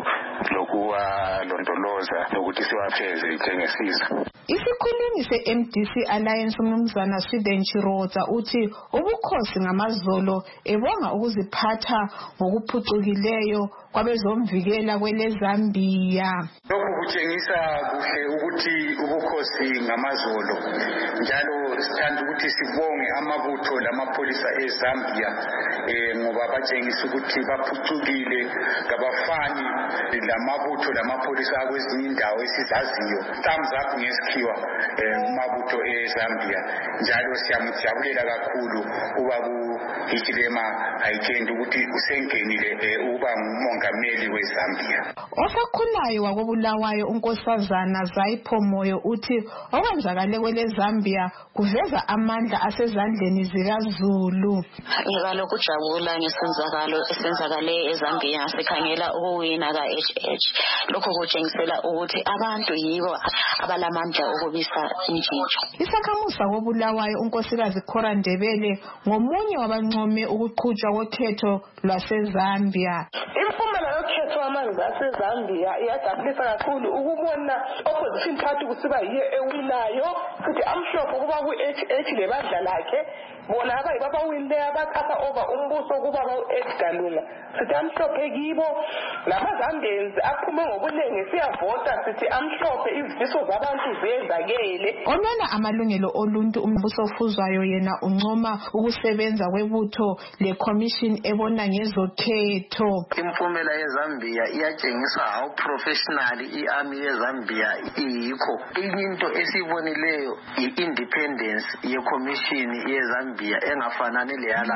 lokuwalondoloza nokuthi siwafeze njengesizwe.
Isikhulumi se-MDC Alliance umnumzana Sweden Chiroza uthi ubukhosi ngamazolo ebonga ukuziphatha ngokuphucukileyo kwabezomvikela kweleZambia.
Lokhu kutshengisa kuhle ukuthi ubukhosi ngamazolo. Njalo sithanda ukuthi sibonge amabutho lamapholisa eZambia ngoba batshengisa ukuthi baphucukile kabafani lamabutho lamapholisa akwezinye indawo esizaziyo. Thumbs up ngesikhiwa kumabutho eZambia. Njalo siyamujabulela kakhulu ubaba uHichilema Ayitshende ukuthi usengenile uba ngumongameli weZambia.
Osakhulayo wakobulawayo unkosazana Zaipho Moyo uthi okwenzakale kweleZambia kuveza amandla asezandleni zikaZulu.
Ngikalokhu ujabula ngesenzakalo esenzakale eZambia sikhangela ukuwina ka-HH. Lokho kutshengisela ukuthi abantu yibo abalamandla okubisa intshintsho.
Isakhamuzi sakobulawayo unkosikazi Khora Ndebele ngomunye wabancome ukuqhutshwa kokhetho lwaseZambia.
Impumela yokhetho amazwe aseZambia iyajabulisa kakhulu ukubona opposition party kusiba yiyo ewinayo, futhi amhlophe kuba ku-HH lebandla lakhe bona abayibo abawinile abakhapha over umbuso kuba u-Edgar Lunga. Sithi amhlophe kibo namazambians aphume ngobuningi siyavota, sithi amhlophe izifiso zabantu ziyenzakele.
Onana amalungelo oluntu umbuso ofuzwayo yena uncoma ukusebenza kwebutho le-commission ebona ngezokhetho.
Impumela yeZambia iyatshengisa how professional i-army yeZambia iyikho. Into esibonileyo i-independence ye-commission yeZambia engafanani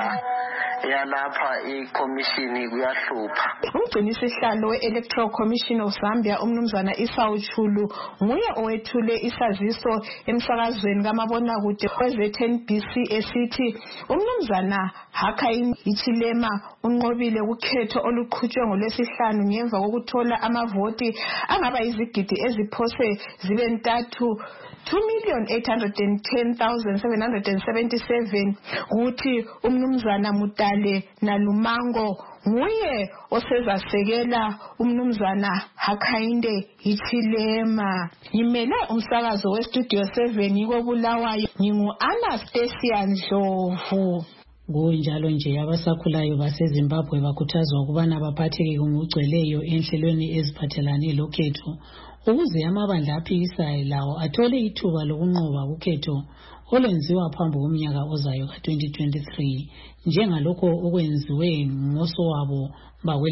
leyalapha i-commission kuyahlupha.
Umgcinisihlalo we-Electoral Commission of Zambia umnumzana Esau Chulu nguye owethule isaziso emsakazweni kamabonakude kwe-ZNBC esithi umnumzana Hakainde Hichilema unqobile ukhetho oluqhutshwe ngolwesihlanu ngemva kokuthola amavoti angaba izigidi eziphose zibe ntathu 2,810,777 kuthi umnumzana Mutale Nalumango nguye osezasekela umnumzana Hakainde Hichilema. Ngimele umsakazo weStudio 7 kobulawayo ngingu-Anastasia Ndlovu.
Kunjalo nje abasakhulayo baseZimbabwe bakhuthazwa ukubana baphatheke ngokugcweleyo enhlelweni eziphathelane lokhetho ukuze amabandla aphikisayo lawo athole ithuba lokunqoba ukhetho olwenziwa phambi komnyaka ozayo ka-2023 njengalokho okwenziwe ngosowabo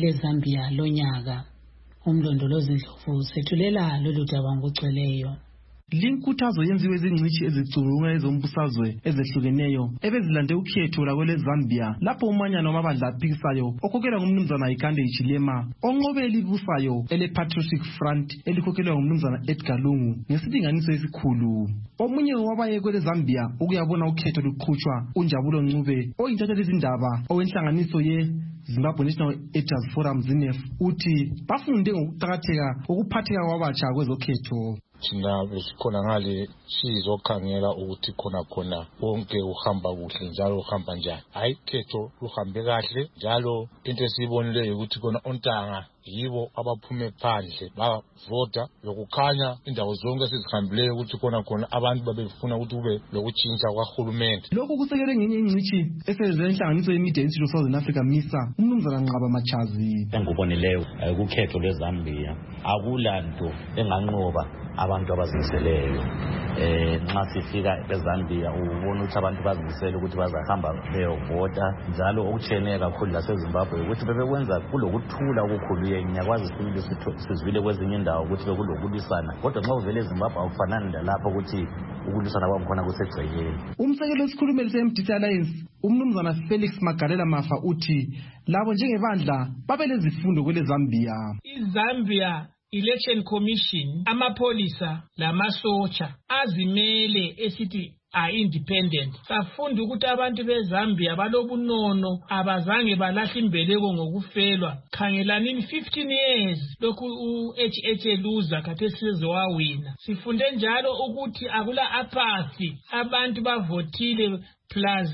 bakweleZambia lonyaka. Umlondolozi Ndlovu sethulela lolu daba ngokugcweleyo.
linkuthazo yenziwe izingcishi ezicubungula ezombusazwe ezehlukeneyo ebezilande ukhetho lakwele Zambia lapho umanyano wamabandla aphikisayo okhokhelwa ngumnumzana Hakainde Hichilema onqobe elibusayo ele-Patriotic Front elikhokhelwa ngumnumzana Edgar Lungu ngesilinganiso esikhulu. Omunye wabaye kwele Zambia ukuyabona ukhetho luqhutshwa uNjabulo Ncube oyintatheli izindaba owenhlanganiso ye-Zimbabwe National Editors Forum ZNF uthi bafunde ngokuqakatheka ukuphatheka kwabatsha kwezokhetho.
Thina besikhona ngale sizokhangela ukuthi khona konke uhamba kuhle njalo uhamba njani. Hayi khetho luhambe kahle njalo into esiyibonileyo ukuthi khona ontanga yibo abaphume phandle bavota lokukhanya indawo zonke esizihambileyo ukuthi khona abantu babefuna ukuthi kube lokutshintsha kwahulumende.
Lokhu kusekelwe ngenye ingcishi esebenza enhlanganiso ye-Media Institute of Southern Africa MISA umnumzana Nqaba Machazi.
Engubonileyo kukhetho lweZambia akulanto enganqoba abantu abazimiseleyo. Nxa sifika eZambia ubona ukuthi abantu bazimisele ukuthi bazahamba beyovota njalo okutsheneye kakhulu laseZimbabwe ukuthi bebekwenza kulokuthula okukhulu. Ngiyakwazi sizwile kwezinye indawo ukuthi bekulokulisana kodwa nxa uvele eZimbabwe akufanani lalapho ukuthi ukulisana kwakhona kusegcekeni.
Umsekelo wesikhulumeli se-MDC Alliance umnumzana Felix Magalela Mafa uthi labo njengebandla babelezifundo kwele Zambia.
iZambia Election Commission amapolisa lamasotsha azimele esithi independent. Safunda ukuthi abantu beZambia balobunono abazange balahla imbeleko ngokufelwa. Khangelanini 15 years lokhu uHH eluza kade sizowawina. Sifunde njalo ukuthi akula apathy abantu bavotile plus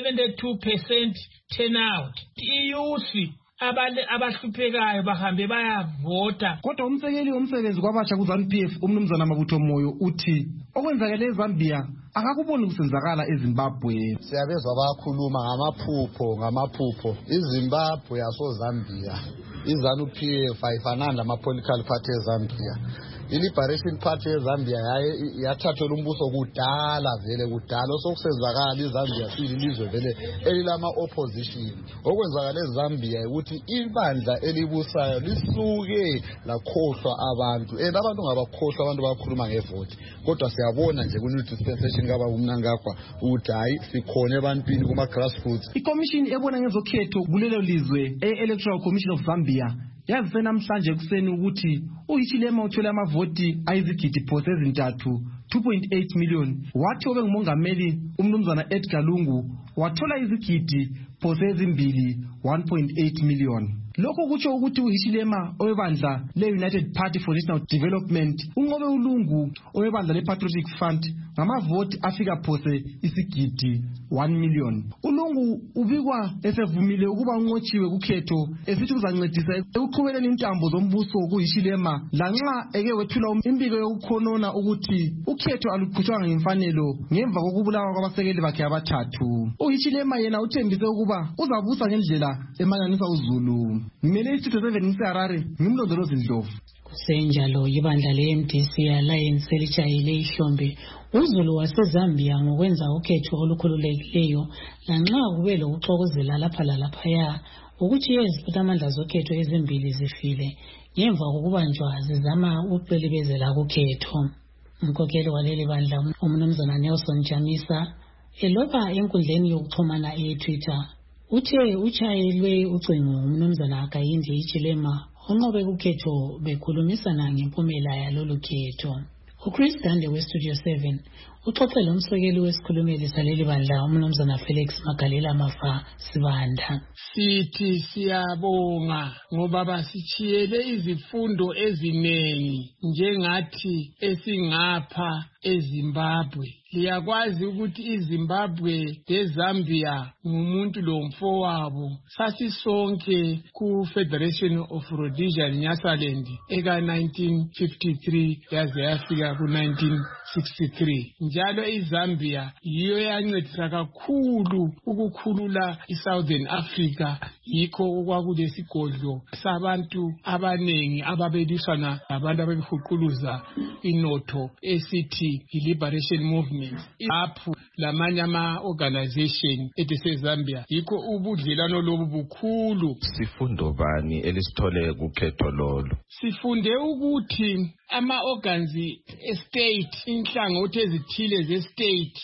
72% turnout. Iyusi abahluphekayo bahambe bayavota.
Kodwa umsekeli womsebenzi kwabatsha kuZANU-PF umnumzana Mabutho Moyo uthi okwenzakele eZambia akakuboni kusenzakala eZimbabwe.
Siyabezwa bakhuluma ngamaphupho. iZimbabwe yasoZambia iZANU-PF ayifanani lama-political party eZambia. I-Liberation Party eZambia yathathelwa umbuso kudala sokusenzakala iZambia sililizwe vele elilama-opposition. Okwenzakala eZambia ukuthi ibandla elibusayo lisuke lakhohlwa abantu abantu ngabakhohlwa abantu bakhuluma ngevoti kodwa siyabona nje kune-dispensation kaba kumnankakwa ukuthi hayi sikhona ebantwini kuma-grassroots.
Ikomishini ebona ngezokhetho kulelo lizwe e-Electoral Commission of Zambia yazise namhlanje ekuseni ukuthi uHichilema uthole amavoti ayizigidi phose ezintathu 2.8 million. Wathi obe ngumongameli umnumzana Edgar Lungu wathola izigidi phose ezimbili 1.8 million. Lokho kutsho ukuthi uHichilema owebandla le-United Party for National Development unqobe uLungu owebandla le-Patriotic Front ngamavoti afika phose isigidi 1 million. uLungu ubikwa esevumile ukuba unqotshiwe kukhetho esithi uzancedisa ekuqhubeleni intambo zombuso kuHichilema lanxa eke wethula imbiko yokukhonona ukuthi ukhetho aluqhutshwanga ngemfanelo ngemva kokubulawa kwabasekeli bakhe abathathu. uHichilema yena uthembise ukuba uzabusa ngendlela emanyanisa uZulu. Ngimele iStudio 7 ngiseHarare ngimlondolozi Ndlovu.
Kusenjalo ibandla le-MDC Alliance elijayele ihlombe uZulu waseZambia ngokwenza ukhetho olukhululekileyo lanxa kube lokuxokozela lapha lalaphaya ukuthi iziphathamandla zokhetho ezimbili zifile ngemva kokubanjwa zizama ukuqilibezela kukhetho. Umkhokheli waleli bandla umnumzana Nelson Chamisa eloba enkundleni yokuxhumana eTwitter uthe utshayelwe ucingo umnumzana Hakainde Hichilema onqobe kukhetho bekhulumisana ngempumela yalolu khetho. uChris Dande weStudio 7 uxoxele umsekeli wesikhulumeli saleli bandla umnumzana Felix Magalela Mafa Sibanda.
Sithi siyabonga ngoba basichiyele izifundo eziningi njengathi esingapha eZimbabwe. Liyakwazi ukuthi iZimbabwe leZambia ngumuntu lomfowabo. Sasisonke ku Federation of Rhodesian Nyasaland eka 1953 yaze yafika ku 1963. Njalo iZambia yiyo yancedisa kakhulu ukukhulula iSouthern Africa yikho okwakulesigodlo sabantu abanengi ababelisana labantu ababehuquluza inotho esithi i-Liberation Movement apho lamanye ama-organization eseZambia. Yikho ubudlelwano lobu bukhulu.
Sifundo bani elisithole kukhetho lolu?
Sifunde ukuthi ama-organs estate, inhlangothi ezithile ze-state,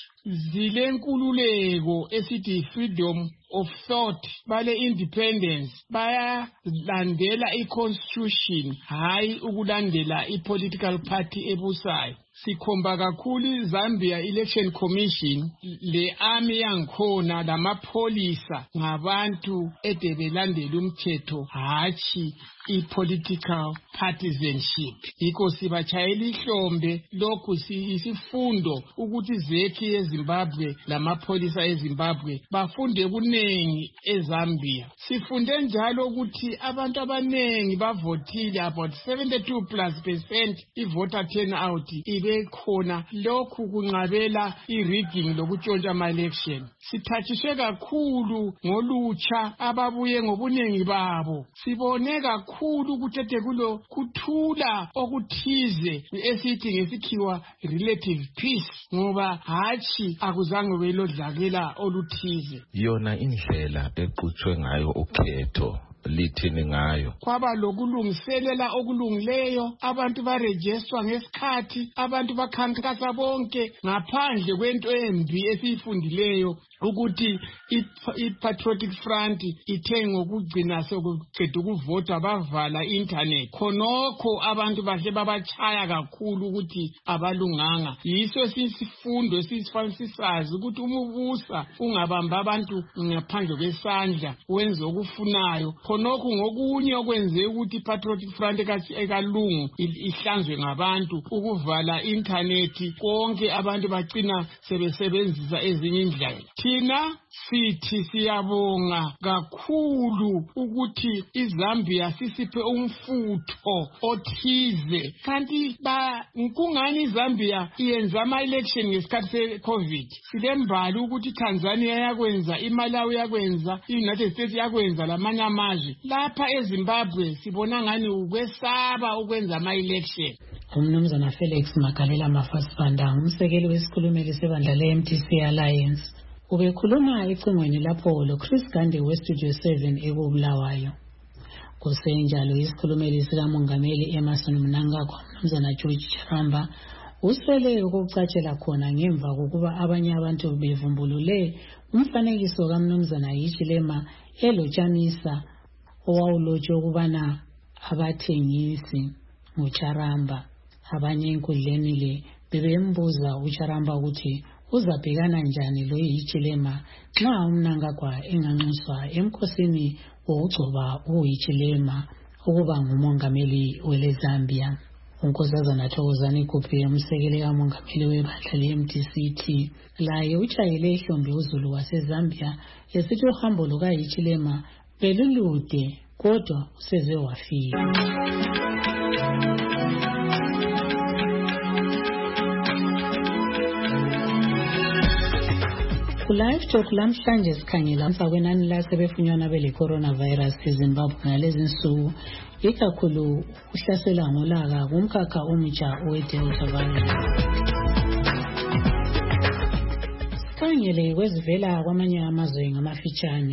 zilenkululeko esithi freedom of thought, bale independence, bayalandela i-constitution, hayi ukulandela i-political party ebusayo. Sikhomba kakhulu iZambia Election Commission, le army yangikhona lamapholisa ngabantu edebelandela umthetho, hachi i-political partisanship. Yikho sibachayela ihlombe lokhu isifundo ukuthi izekhi eZimbabwe lamapholisa eZimbabwe bafunde kunengi eZambia. Sifunde njalo ukuthi abantu abanengi bavotile, about 72+% i-voter turnout ibekhona. Lokhu kunqabela i-rigging lokutshontsha ama-election. Sithathiswe kakhulu ngolutsha ababuye ngobunengi babo. Sibone kakhulu ukuthi kulo kuthula okuthize esithi ngesikhiwa relative peace, ngoba hachi akuzange belodlakela oluthize.
Yona indlela eqhutshwe ngayo ukhetho lithini ngayo?
Kwaba lokulungiselela okulungileyo, abantu barejistwa ngesikhathi, abantu bakhankasa bonke, ngaphandle kwento embi esiyifundileyo ukuthi i-Patriotic Front ithe ngokugcina sokuqeda ukuvota bavala internet. Khonokho abantu bahle babachaya kakhulu ukuthi abalunganga. Yiso sisifundo esisifanisisazi ukuthi umubusa ungabamba abantu ngaphandle kwesandla, wenze okufunayo. Khonokho ngokunye okwenze ukuthi i-Patriotic Front ekalungu ihlanzwe ngabantu, ukuvala internet, konke abantu bagcina sebesebenzisa ezinye indlela. Thina sithi siyabonga kakhulu ukuthi iZambia sisiphe umfutho othize. Kanti kungani iZambia iyenza ama-election ngesikhathi se-COVID? Silembali ukuthi Tanzania yakwenza, iMalawi yakwenza, i-United States yakwenza, lamanye amazwe. Lapha eZimbabwe sibona ngani ukwesaba ukwenza ama-election.
Umnumzana Felix Magalela Mafasibanda, umsekeli wesikhulumeli sebandla le-MTC Alliance, ubekhuluma ecingweni lapho lo-Chris Gande we-Studio 7 ekubulawayo. Kusenjalo isikhulumeli sikamongameli Emerson Mnangagwa, umnumzana George Charamba, usele ukucatshela khona ngemva kokuba abanye abantu bevumbulule umfanekiso kamnumzana Hichilema elotshanisa owawulotshwe ukubana abathengisi nguCharamba. Abanye enkundleni le bebembuza uCharamba ukuthi uzabhekana njani lo Hichilema nxa uMnangagwa enganxuswa emkhosini wokugcoba uHichilema ukuba ngumongameli weleZambia. Unkosazana Thokozani Kuphe, umsekeli kamongameli webandla le-MTC, laye utshayele ihlombe uZulu waseZambia esithi uhambo lukaHichilema belulude kodwa useze wafika. Live Talk lamhlanje sikhangela kwenani lasebefunyanwa bele coronavirus eZimbabwe ngalezi nsuku, ikakhulu uhlasela ngolaka kumkhakha omtsha we-Delta variant. Sikhangele kwezivela kwamanye amazwe ngamafitshane.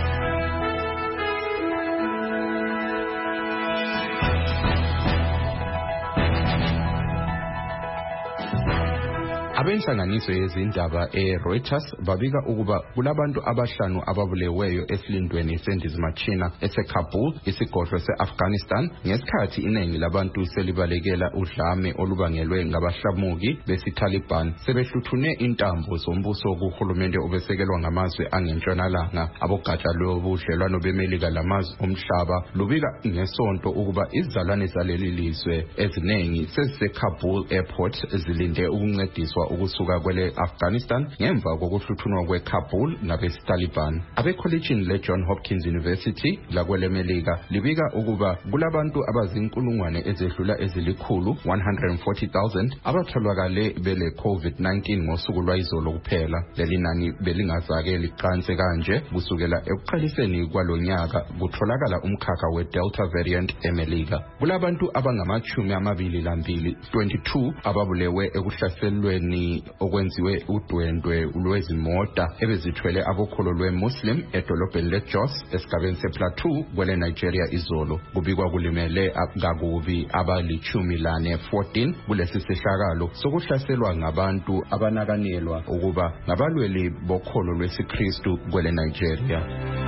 Abenhlanganiso yezindaba eReuters babika ukuba kulabantu abahlanu ababuleweyo esilindweni sendizimachina eseKabul, isigodlo seAfghanistan, ngesikhathi iningi labantu selibalekela udlame olubangelwe ngabahlamuki besiTaliban sebehluthune intambo zombuso kuhulumende obesekelwa ngamazwe angentshonalanga. Abogatsha lobudlelwano beMelika lamazwe omhlaba lubika ngesonto ukuba izizalwane zaleli lizwe eziningi seziseKabul airport zilinde ukuncediswa ukusuka kwele Afghanistan ngemva kokuhluthunwa kweKabul nabeTaliban. Abekollegini leJohn Hopkins University lakwele Melika libika ukuba kulabantu abazinkulungwane ezedlula ezilikhulu 140,000 abatholakale bele COVID-19 ngosuku lwayizolo kuphela. Leli nani belingazake liqanse kanje kusukela ekuqaliseni kwalonyaka kutholakala umkhakha weDelta variant eMelika. Kulabantu abangama-22 ababulewe ekuhlaselweni okwenziwe udwendwe lwezimota ebezithwele abokholo lwe-Muslim edolobheni leJos esigabeni sePlateau kwele Nigeria izolo. Kubikwa kulimele kakubi abali-14 kulesi sehlakalo sokuhlaselwa ngabantu abanakanelwa ukuba ngabalweli bokholo lwesiKristu kwele Nigeria.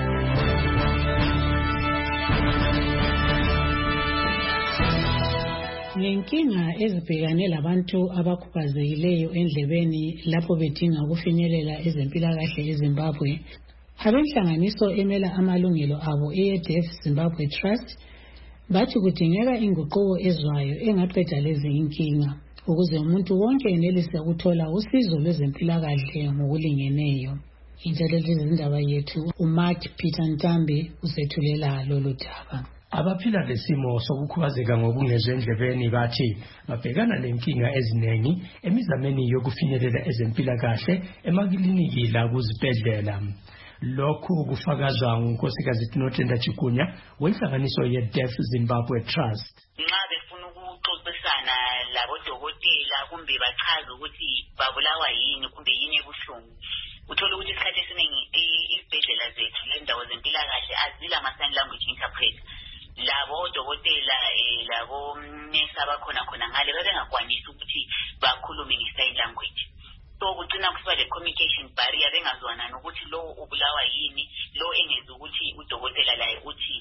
Ngenkinga ezibhekane labantu abakhubazekileyo endlebeni lapho bedinga ukufinyelela ezempilakahle eZimbabwe, abenhlanganiso emela amalungelo abo eDeaf Zimbabwe Trust bathi kudingeka inguquko ezwayo engaqeda lezi inkinga ukuze umuntu wonke enelise ukuthola usizo lwezempilakahle ngokulingeneyo. Inhleleli zindaba yethu uMark Peter Ntambi usethulela lolu daba.
Abaphila lesimo sokukhubazeka ngokungezwe endlebeni bathi babhekana lenkinga eziningi emizameni yokufinyelela ezempilakahle emakliniki la kuzibhedlela. Lokhu kufakazwa ngunkosikazi Tinotenda Chikunya wenhlanganiso yeDeaf Zimbabwe Trust.
Nxa befuna ukuxoxisana labodokotela kumbe bachaze ukuthi babulawa yini kumbe yini ebuhlungu, uthola ukuthi isikhathi esiningi izibhedlela zethu lendawo zempilakahle azila ama-sign language interpreter. Labo dokotela labo nesi abakhona ngale babengakwanisi ukuthi bakhulume nge-sign language. So kugcina kusiba le communication barrier, bengazwana nokuthi lo ubulawa yini, lo engeza ukuthi udokotela laye uthi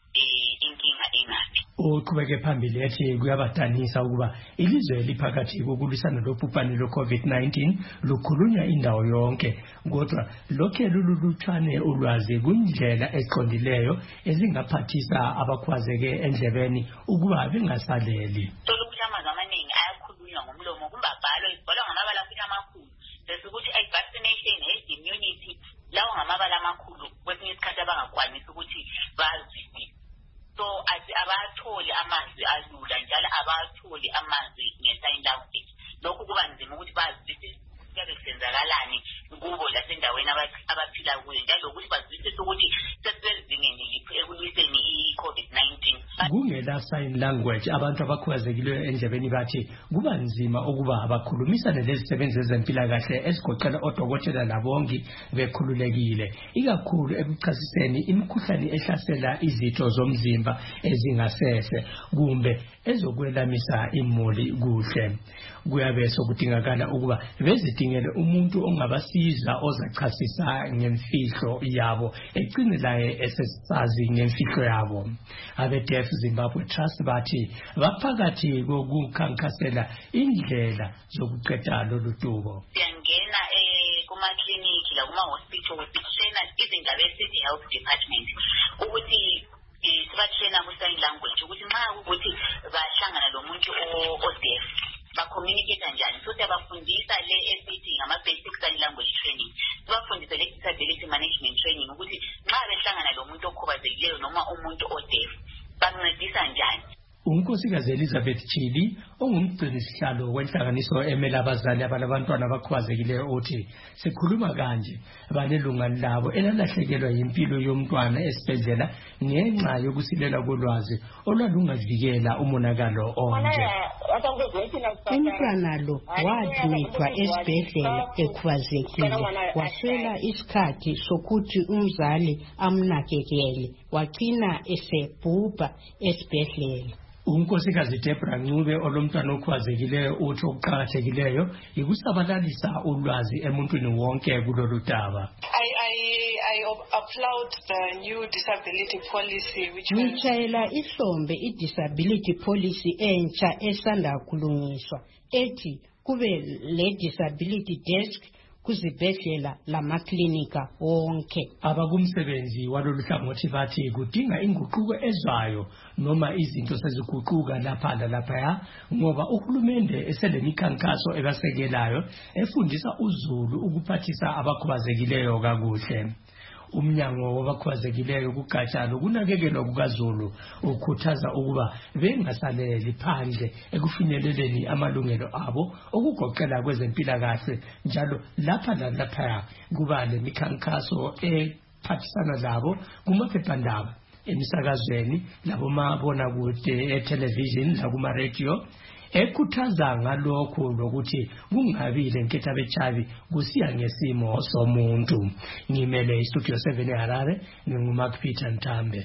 inkinga ingaphi.
Uqhubeke phambili ethi kuyabadanisa ukuba ilizwe liphakathi kokulwisana lobhubhane lwe-COVID-19 lukhulunywa indawo yonke, kodwa lokhe lulutshwane ulwazi kundlela eqondileyo ezingaphathisa abakhubazeke endlebeni ukuba bengasaleli.
Thola ukuthi amazwi amaningi ayakhulunywa ngomlomo kumbe abhalwa ngamabala futhi amakhulu. Sesikuthi vaccination, health immunity, lawo ngamabala amakhulu kwesinye isikhathi abangakwanisi ukuthi bazwisise. So abatholi amazwi alula njalo abatholi amazwi nge-sign language. Lokhu kuba nzima ukuthi bazwisise kuyabe kusenzakalani kubo lasendaweni abaphila kuyo, njalo ukuthi bazwisise ukuthi sesisezingeni liphi ekulwiseni i-COVID-19.
Kungela sign language abantu abakhubazekileyo endlebeni bathi kuba nzima ukuba bakhulumisane lezisebenzi zempilakahle ezigoqela odokotela labongi bekhululekile, ikakhulu ekuchasiseni imikhuhlane ehlasela izitho zomzimba ezingasese kumbe ezokwelamisa imuli kuhle. Kuyabe sokudingakala ukuba bezidingele umuntu ongabasiza ozachasisa ngemfihlo yabo egcine laye esesazi ngemfihlo yabo. AbeDeaf Zimbabwe Trust bathi baphakathi kokukhankasela indlela zokuqeda lolu dubo.
Siyangena kumakliniki la kuma-hospital sithena izindaba esithi health department ukuthi sibathena ku-sign language ukuthi nxa ukuthi bahlangana lomuntu o-deaf ba-communicate njani. So siyabafundisa le esithi ngama-basic sign language training, sibafundise le disability management training ukuthi nxa behlangana lomuntu okhubazekileyo noma umuntu o-deaf bancedisa njani.
Unkosikazi Elizabeth Chili ongumgcinisihlalo wenhlanganiso emela abazali abalabantwana abakhubazekileyo uthi sikhuluma kanje banelunga labo elalahlekelwa yimpilo yomntwana esibhedlela ngenxa yokusilela kolwazi olwalungavikela umonakalo onje.
Umntwana lo wadlithwa esibhedlela ekhubazekile, waswela isikhathi sokuthi umzali amnakekele, wagcina esebhubha esibhedlela.
Unkosikazi Deborah Ncube olomntwana okhubazekileyo uthi okuqakathekileyo yikusabalalisa ulwazi emuntwini wonke kulolu daba.
I applaud the new disability policy which
ngitshayela ihlombe i-disability policy entsha esanda kulungiswa ethi kube le disability desk kuzibhedlela lamaklinika wonke.
Abakumsebenzi walolu hlangothi bathi kudinga inguquko ezwayo noma izinto seziguquka lapha lalaphaya ngoba uhulumende eselemikhankaso ebasekelayo efundisa uzulu ukuphathisa abakhubazekileyo kakuhle. Umnyango wabakhubazekileyo kugatsha lokunakekelwa kukaZulu ukhuthaza ukuba bengasaleli phandle ekufinyeleleni amalungelo abo okugoqela kwezempilakahle njalo lapha lalaphaya kuba lemikhankaso ephathisana labo kumaphephandaba emisakazweni labomabonakude etelevision lakuma-radio ekhuthaza ngalokho lokuthi kungabi lenketha bechabi kusiya ngesimo somuntu. Ngimele iStudio 7 eHarare, nginguMark Peter Ntambe.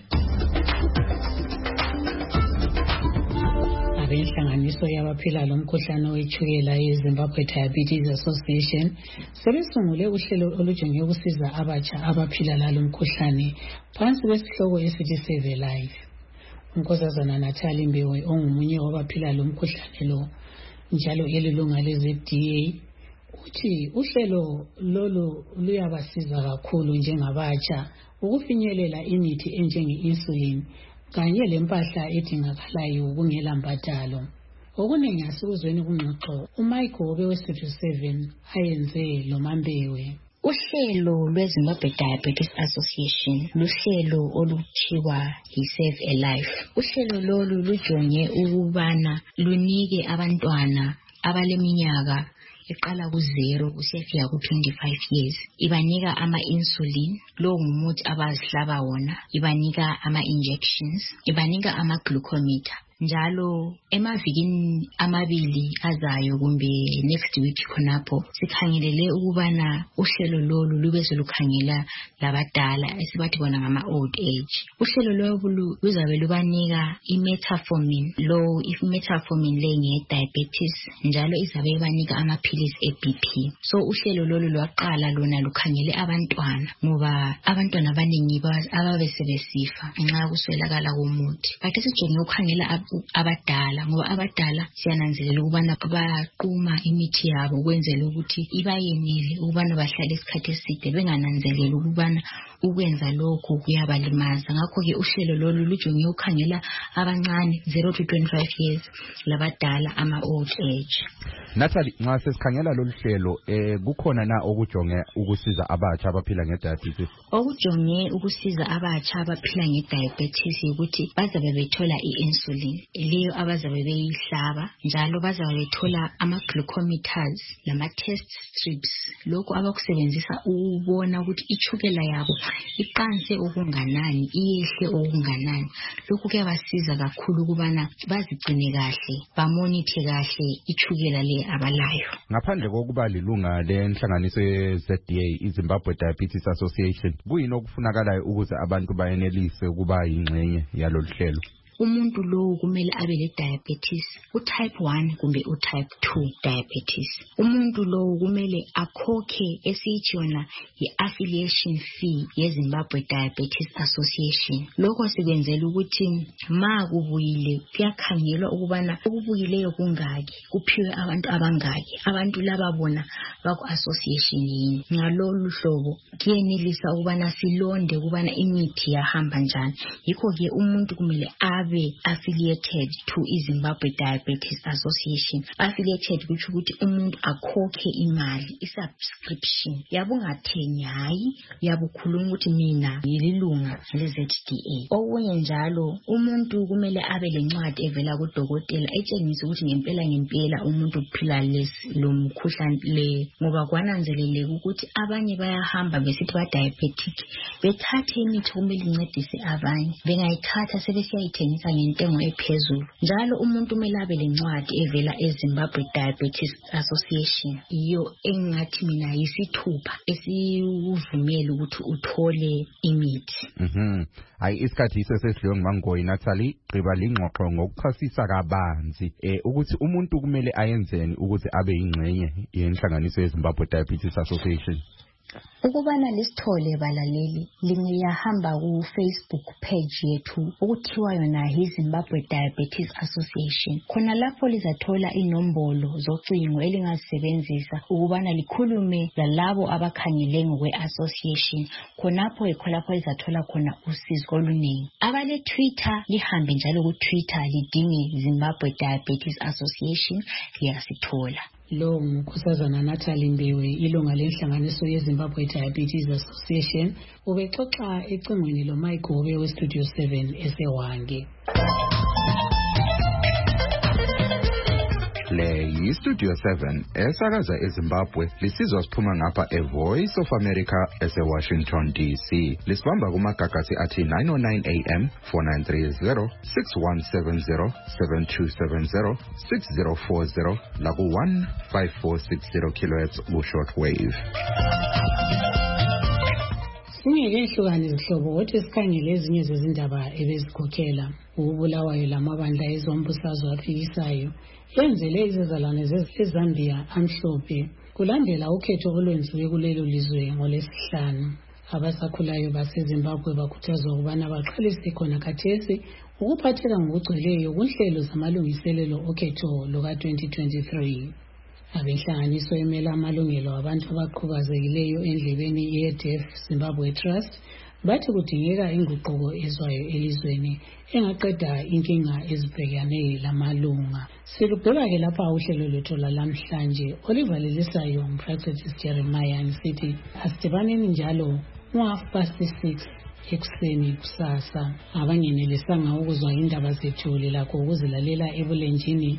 Inhlanganiso yabaphila lomkhuhlane wetshukela yeZimbabwe Diabetes Association sebesungule uhlelo olujonge ukusiza abatsha abaphila lalo mkhuhlane phansi kwesihloko esithi Save a Life. Unkosazana Natalie Mbewe ongumunye wabaphila lo mkhuhlane lo njalo elilunga leZDA uthi uhlelo lolu luyabasiza kakhulu njengabatsha ukufinyelela imithi enjenge-insulin kanye lempahla edingakalayo kungela mbadalo. Okuningi asikuzweni kungxoxo uMichael obeweStudio 7 ayenze lo Mambewe.
Uhlelo lweZimbabwe Diabetes Association luhlelo oluthiwa yi-Save a Life. Uhlelo lolu lujonge ukubana lunike abantwana abaleminyaka eqala ku-0 kusiyafika ku-25 years. Ibanika ama-insulin, lo ngumuthi abazihlaba wona. Ibanika ama-injections. Ibanika ama-glucometer. Njalo emavikini amabili azayo kumbe next week khonapho sikhangelele ukubana uhlelo lolu lube selukhangela labadala esibathi bona ngama old age. Uhlelo lolu luzabe lubanika imetformin. Lo metformin le ngediabetes njalo izabe ibanika amaphilisi eBP. So uhlelo lolu lwaqala lona lukhangele abantwana ngoba abantwana abaningi ababe sebesifa nxa kuswelakala komuthi. Kade sijonge ukukhangela abadala ngoba abadala siyananzelela ukubana baquma imithi yabo ukwenzela ukuthi ibayenele ukubana bahlale isikhathi eside bengananzelela ukubana ukwenza lokho kuyabalimaza. Ngakho ke uhlelo lolu lujonge ukukhangela abancane 0 to 25 years labadala ama old age.
Natalie, nxa sesikhangela lolu hlelo kukhona na okujonge ukusiza abatsha abaphila ngediabetes?
Okujonge ukusiza abatsha abaphila ngediabetes ukuthi bazabe bethola i-insulin leyo abazabe beyihlaba njalo bazabe bethola ama-glucometers lama-test strips lokho abakusebenzisa ukubona ukuthi ichukela yabo iqanse okunganani iyehle okunganani. Lokhu kuyabasiza kakhulu ukubana bazigcine kahle bamonithe kahle ichukela le abalayo.
Ngaphandle kokuba lilunga lenhlanganiso ye-ZDA iZimbabwe Diabetes Association kuyini okufunakalayo ukuze abantu bayenelise ukuba yingxenye yalolu hlelo?
Umuntu lo kumele abe le diabetes u-type 1 kumbe u-type 2 diabetes. Umuntu lo kumele akhokhe esithi yona i-affiliation fee yeZimbabwe Diabetes Association. Lokho sikwenzela ukuthi ma kubuyile kuyakhangelwa ukubana okubuyileyo kungaki kuphiwe abantu abangaki abantu laba bona baku-association yini. Ngalolu hlobo kuyenelisa ukubana silonde ukubana imithi yahamba njani. Yikho ke umuntu kumele abe affiliated to iZimbabwe Diabetes Association. Affiliated kutsho ukuthi umuntu akhokhe imali i-subscription. Yabungathengi hayi yabukhuluma ukuthi mina yilunga le-ZDA. Okunye njalo umuntu kumele abe lencwadi evela kudokotela etshengisa ukuthi ngempela umuntu uphila lo mkhuhlane le ngoba kwananzeleleka ukuthi abanye bayahamba besithi ba diabetic bethathe imithi kumele incedise abanye bengayithatha sebesiyayithengisa ngentengo ephezulu. Njalo umuntu kumele abe lencwadi evela eZimbabwe Diabetes Association iyo engathi mina yisithupha esivumela ukuthi uthole imithi.
Hayi isikhathi sesidliwe nguMangoyi Natalie gqiba lingxoxo ngokuchasisa kabanzi ukuthi umuntu kumele ayenzeni ukuthi abe yingxenye yenhlanganiso yeZimbabwe Diabetes Association.
Ukubana lisithole balaleli lingiyahamba ku Facebook page yethu okuthiwa yona Zimbabwe Diabetes Association. Khona lapho lizathola inombolo zocingo elingazisebenzisa ukubana likhulume lalabo abakhangele ngokwe association. Khonapho lapho lizathola khona usizo oluningi. Abale Twitter lihambe njalo ku Twitter lidinge Zimbabwe Diabetes Association liyasithola.
Lo ngukhosazana Natalie Mbewe ilunga lenhlanganiso yeZimbabwe Diabetes Association ubexoxa ecingweni lo Mike Gobe we Studio 7 esewange.
Le yi-Studio 7 esakaza eZimbabwe lisizwa siphuma ngapha eVoice of America ese-Washington DC. Lisibamba kumagagasi athi 909 AM, 4930, 6170, 7270, 6040 laku-15460 kHz ku-shortwave.
Singekehlukane izihlobo kodwa sikhangele ezinye zezindaba ebezikhokhela. Ubulawayo lamabandla ezombusazwe aphikisayo enzele izizalwane zeZambia amhlophe kulandela ukhetho olwenziwe kulelo lizwe ngolesihlanu. Abasakhulayo baseZimbabwe bakhuthazwa ukubana baqalise khona khathesi ukuphatheka ngokugcweleyo kunhlelo zamalungiselelo okhetho luka-2023. Abenhlanganiso emela amalungelo abantu abakhubazekileyo endlebeni ye-Deaf Zimbabwe Trust bathi kudingeka inguquko ezwayo elizweni engaqeda inkinga ezibhekane lamalunga. Silubheka-ke lapha uhlelo lwethu lalamhlanje olivalelisayo umPractice Jeremiah ngisithi asidibaneni njalo ngo-6:30 ekuseni kusasa. Abangenelisanga ukuzwa indaba zethu lilakho ukuzilalela ebulenjini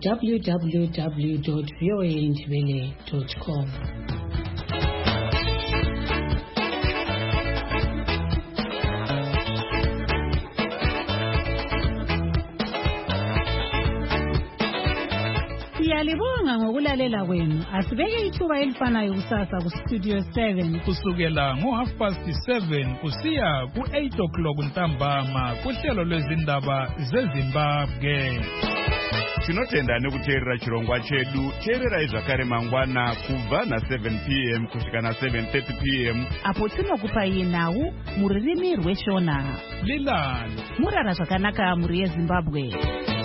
www.voaindebele.com. Siyalibonga ngokulalela kwenu. Asibeke ithuba elifanayo kusasa ku Studio 7
kusukela ngo-7:30 kusiya ku-8 o'clock ntambama kuhlelo lwezindaba zeZimbabwe.
Tinotenda nekuteerera chirongwa chedu. Teererai zvakare mangwana kubva na7 p.m. kusvika na7:30 p.m.
apo tinokupai nhau mururimi rweshona.
Lilani
murara zvakanaka muri yeZimbabwe.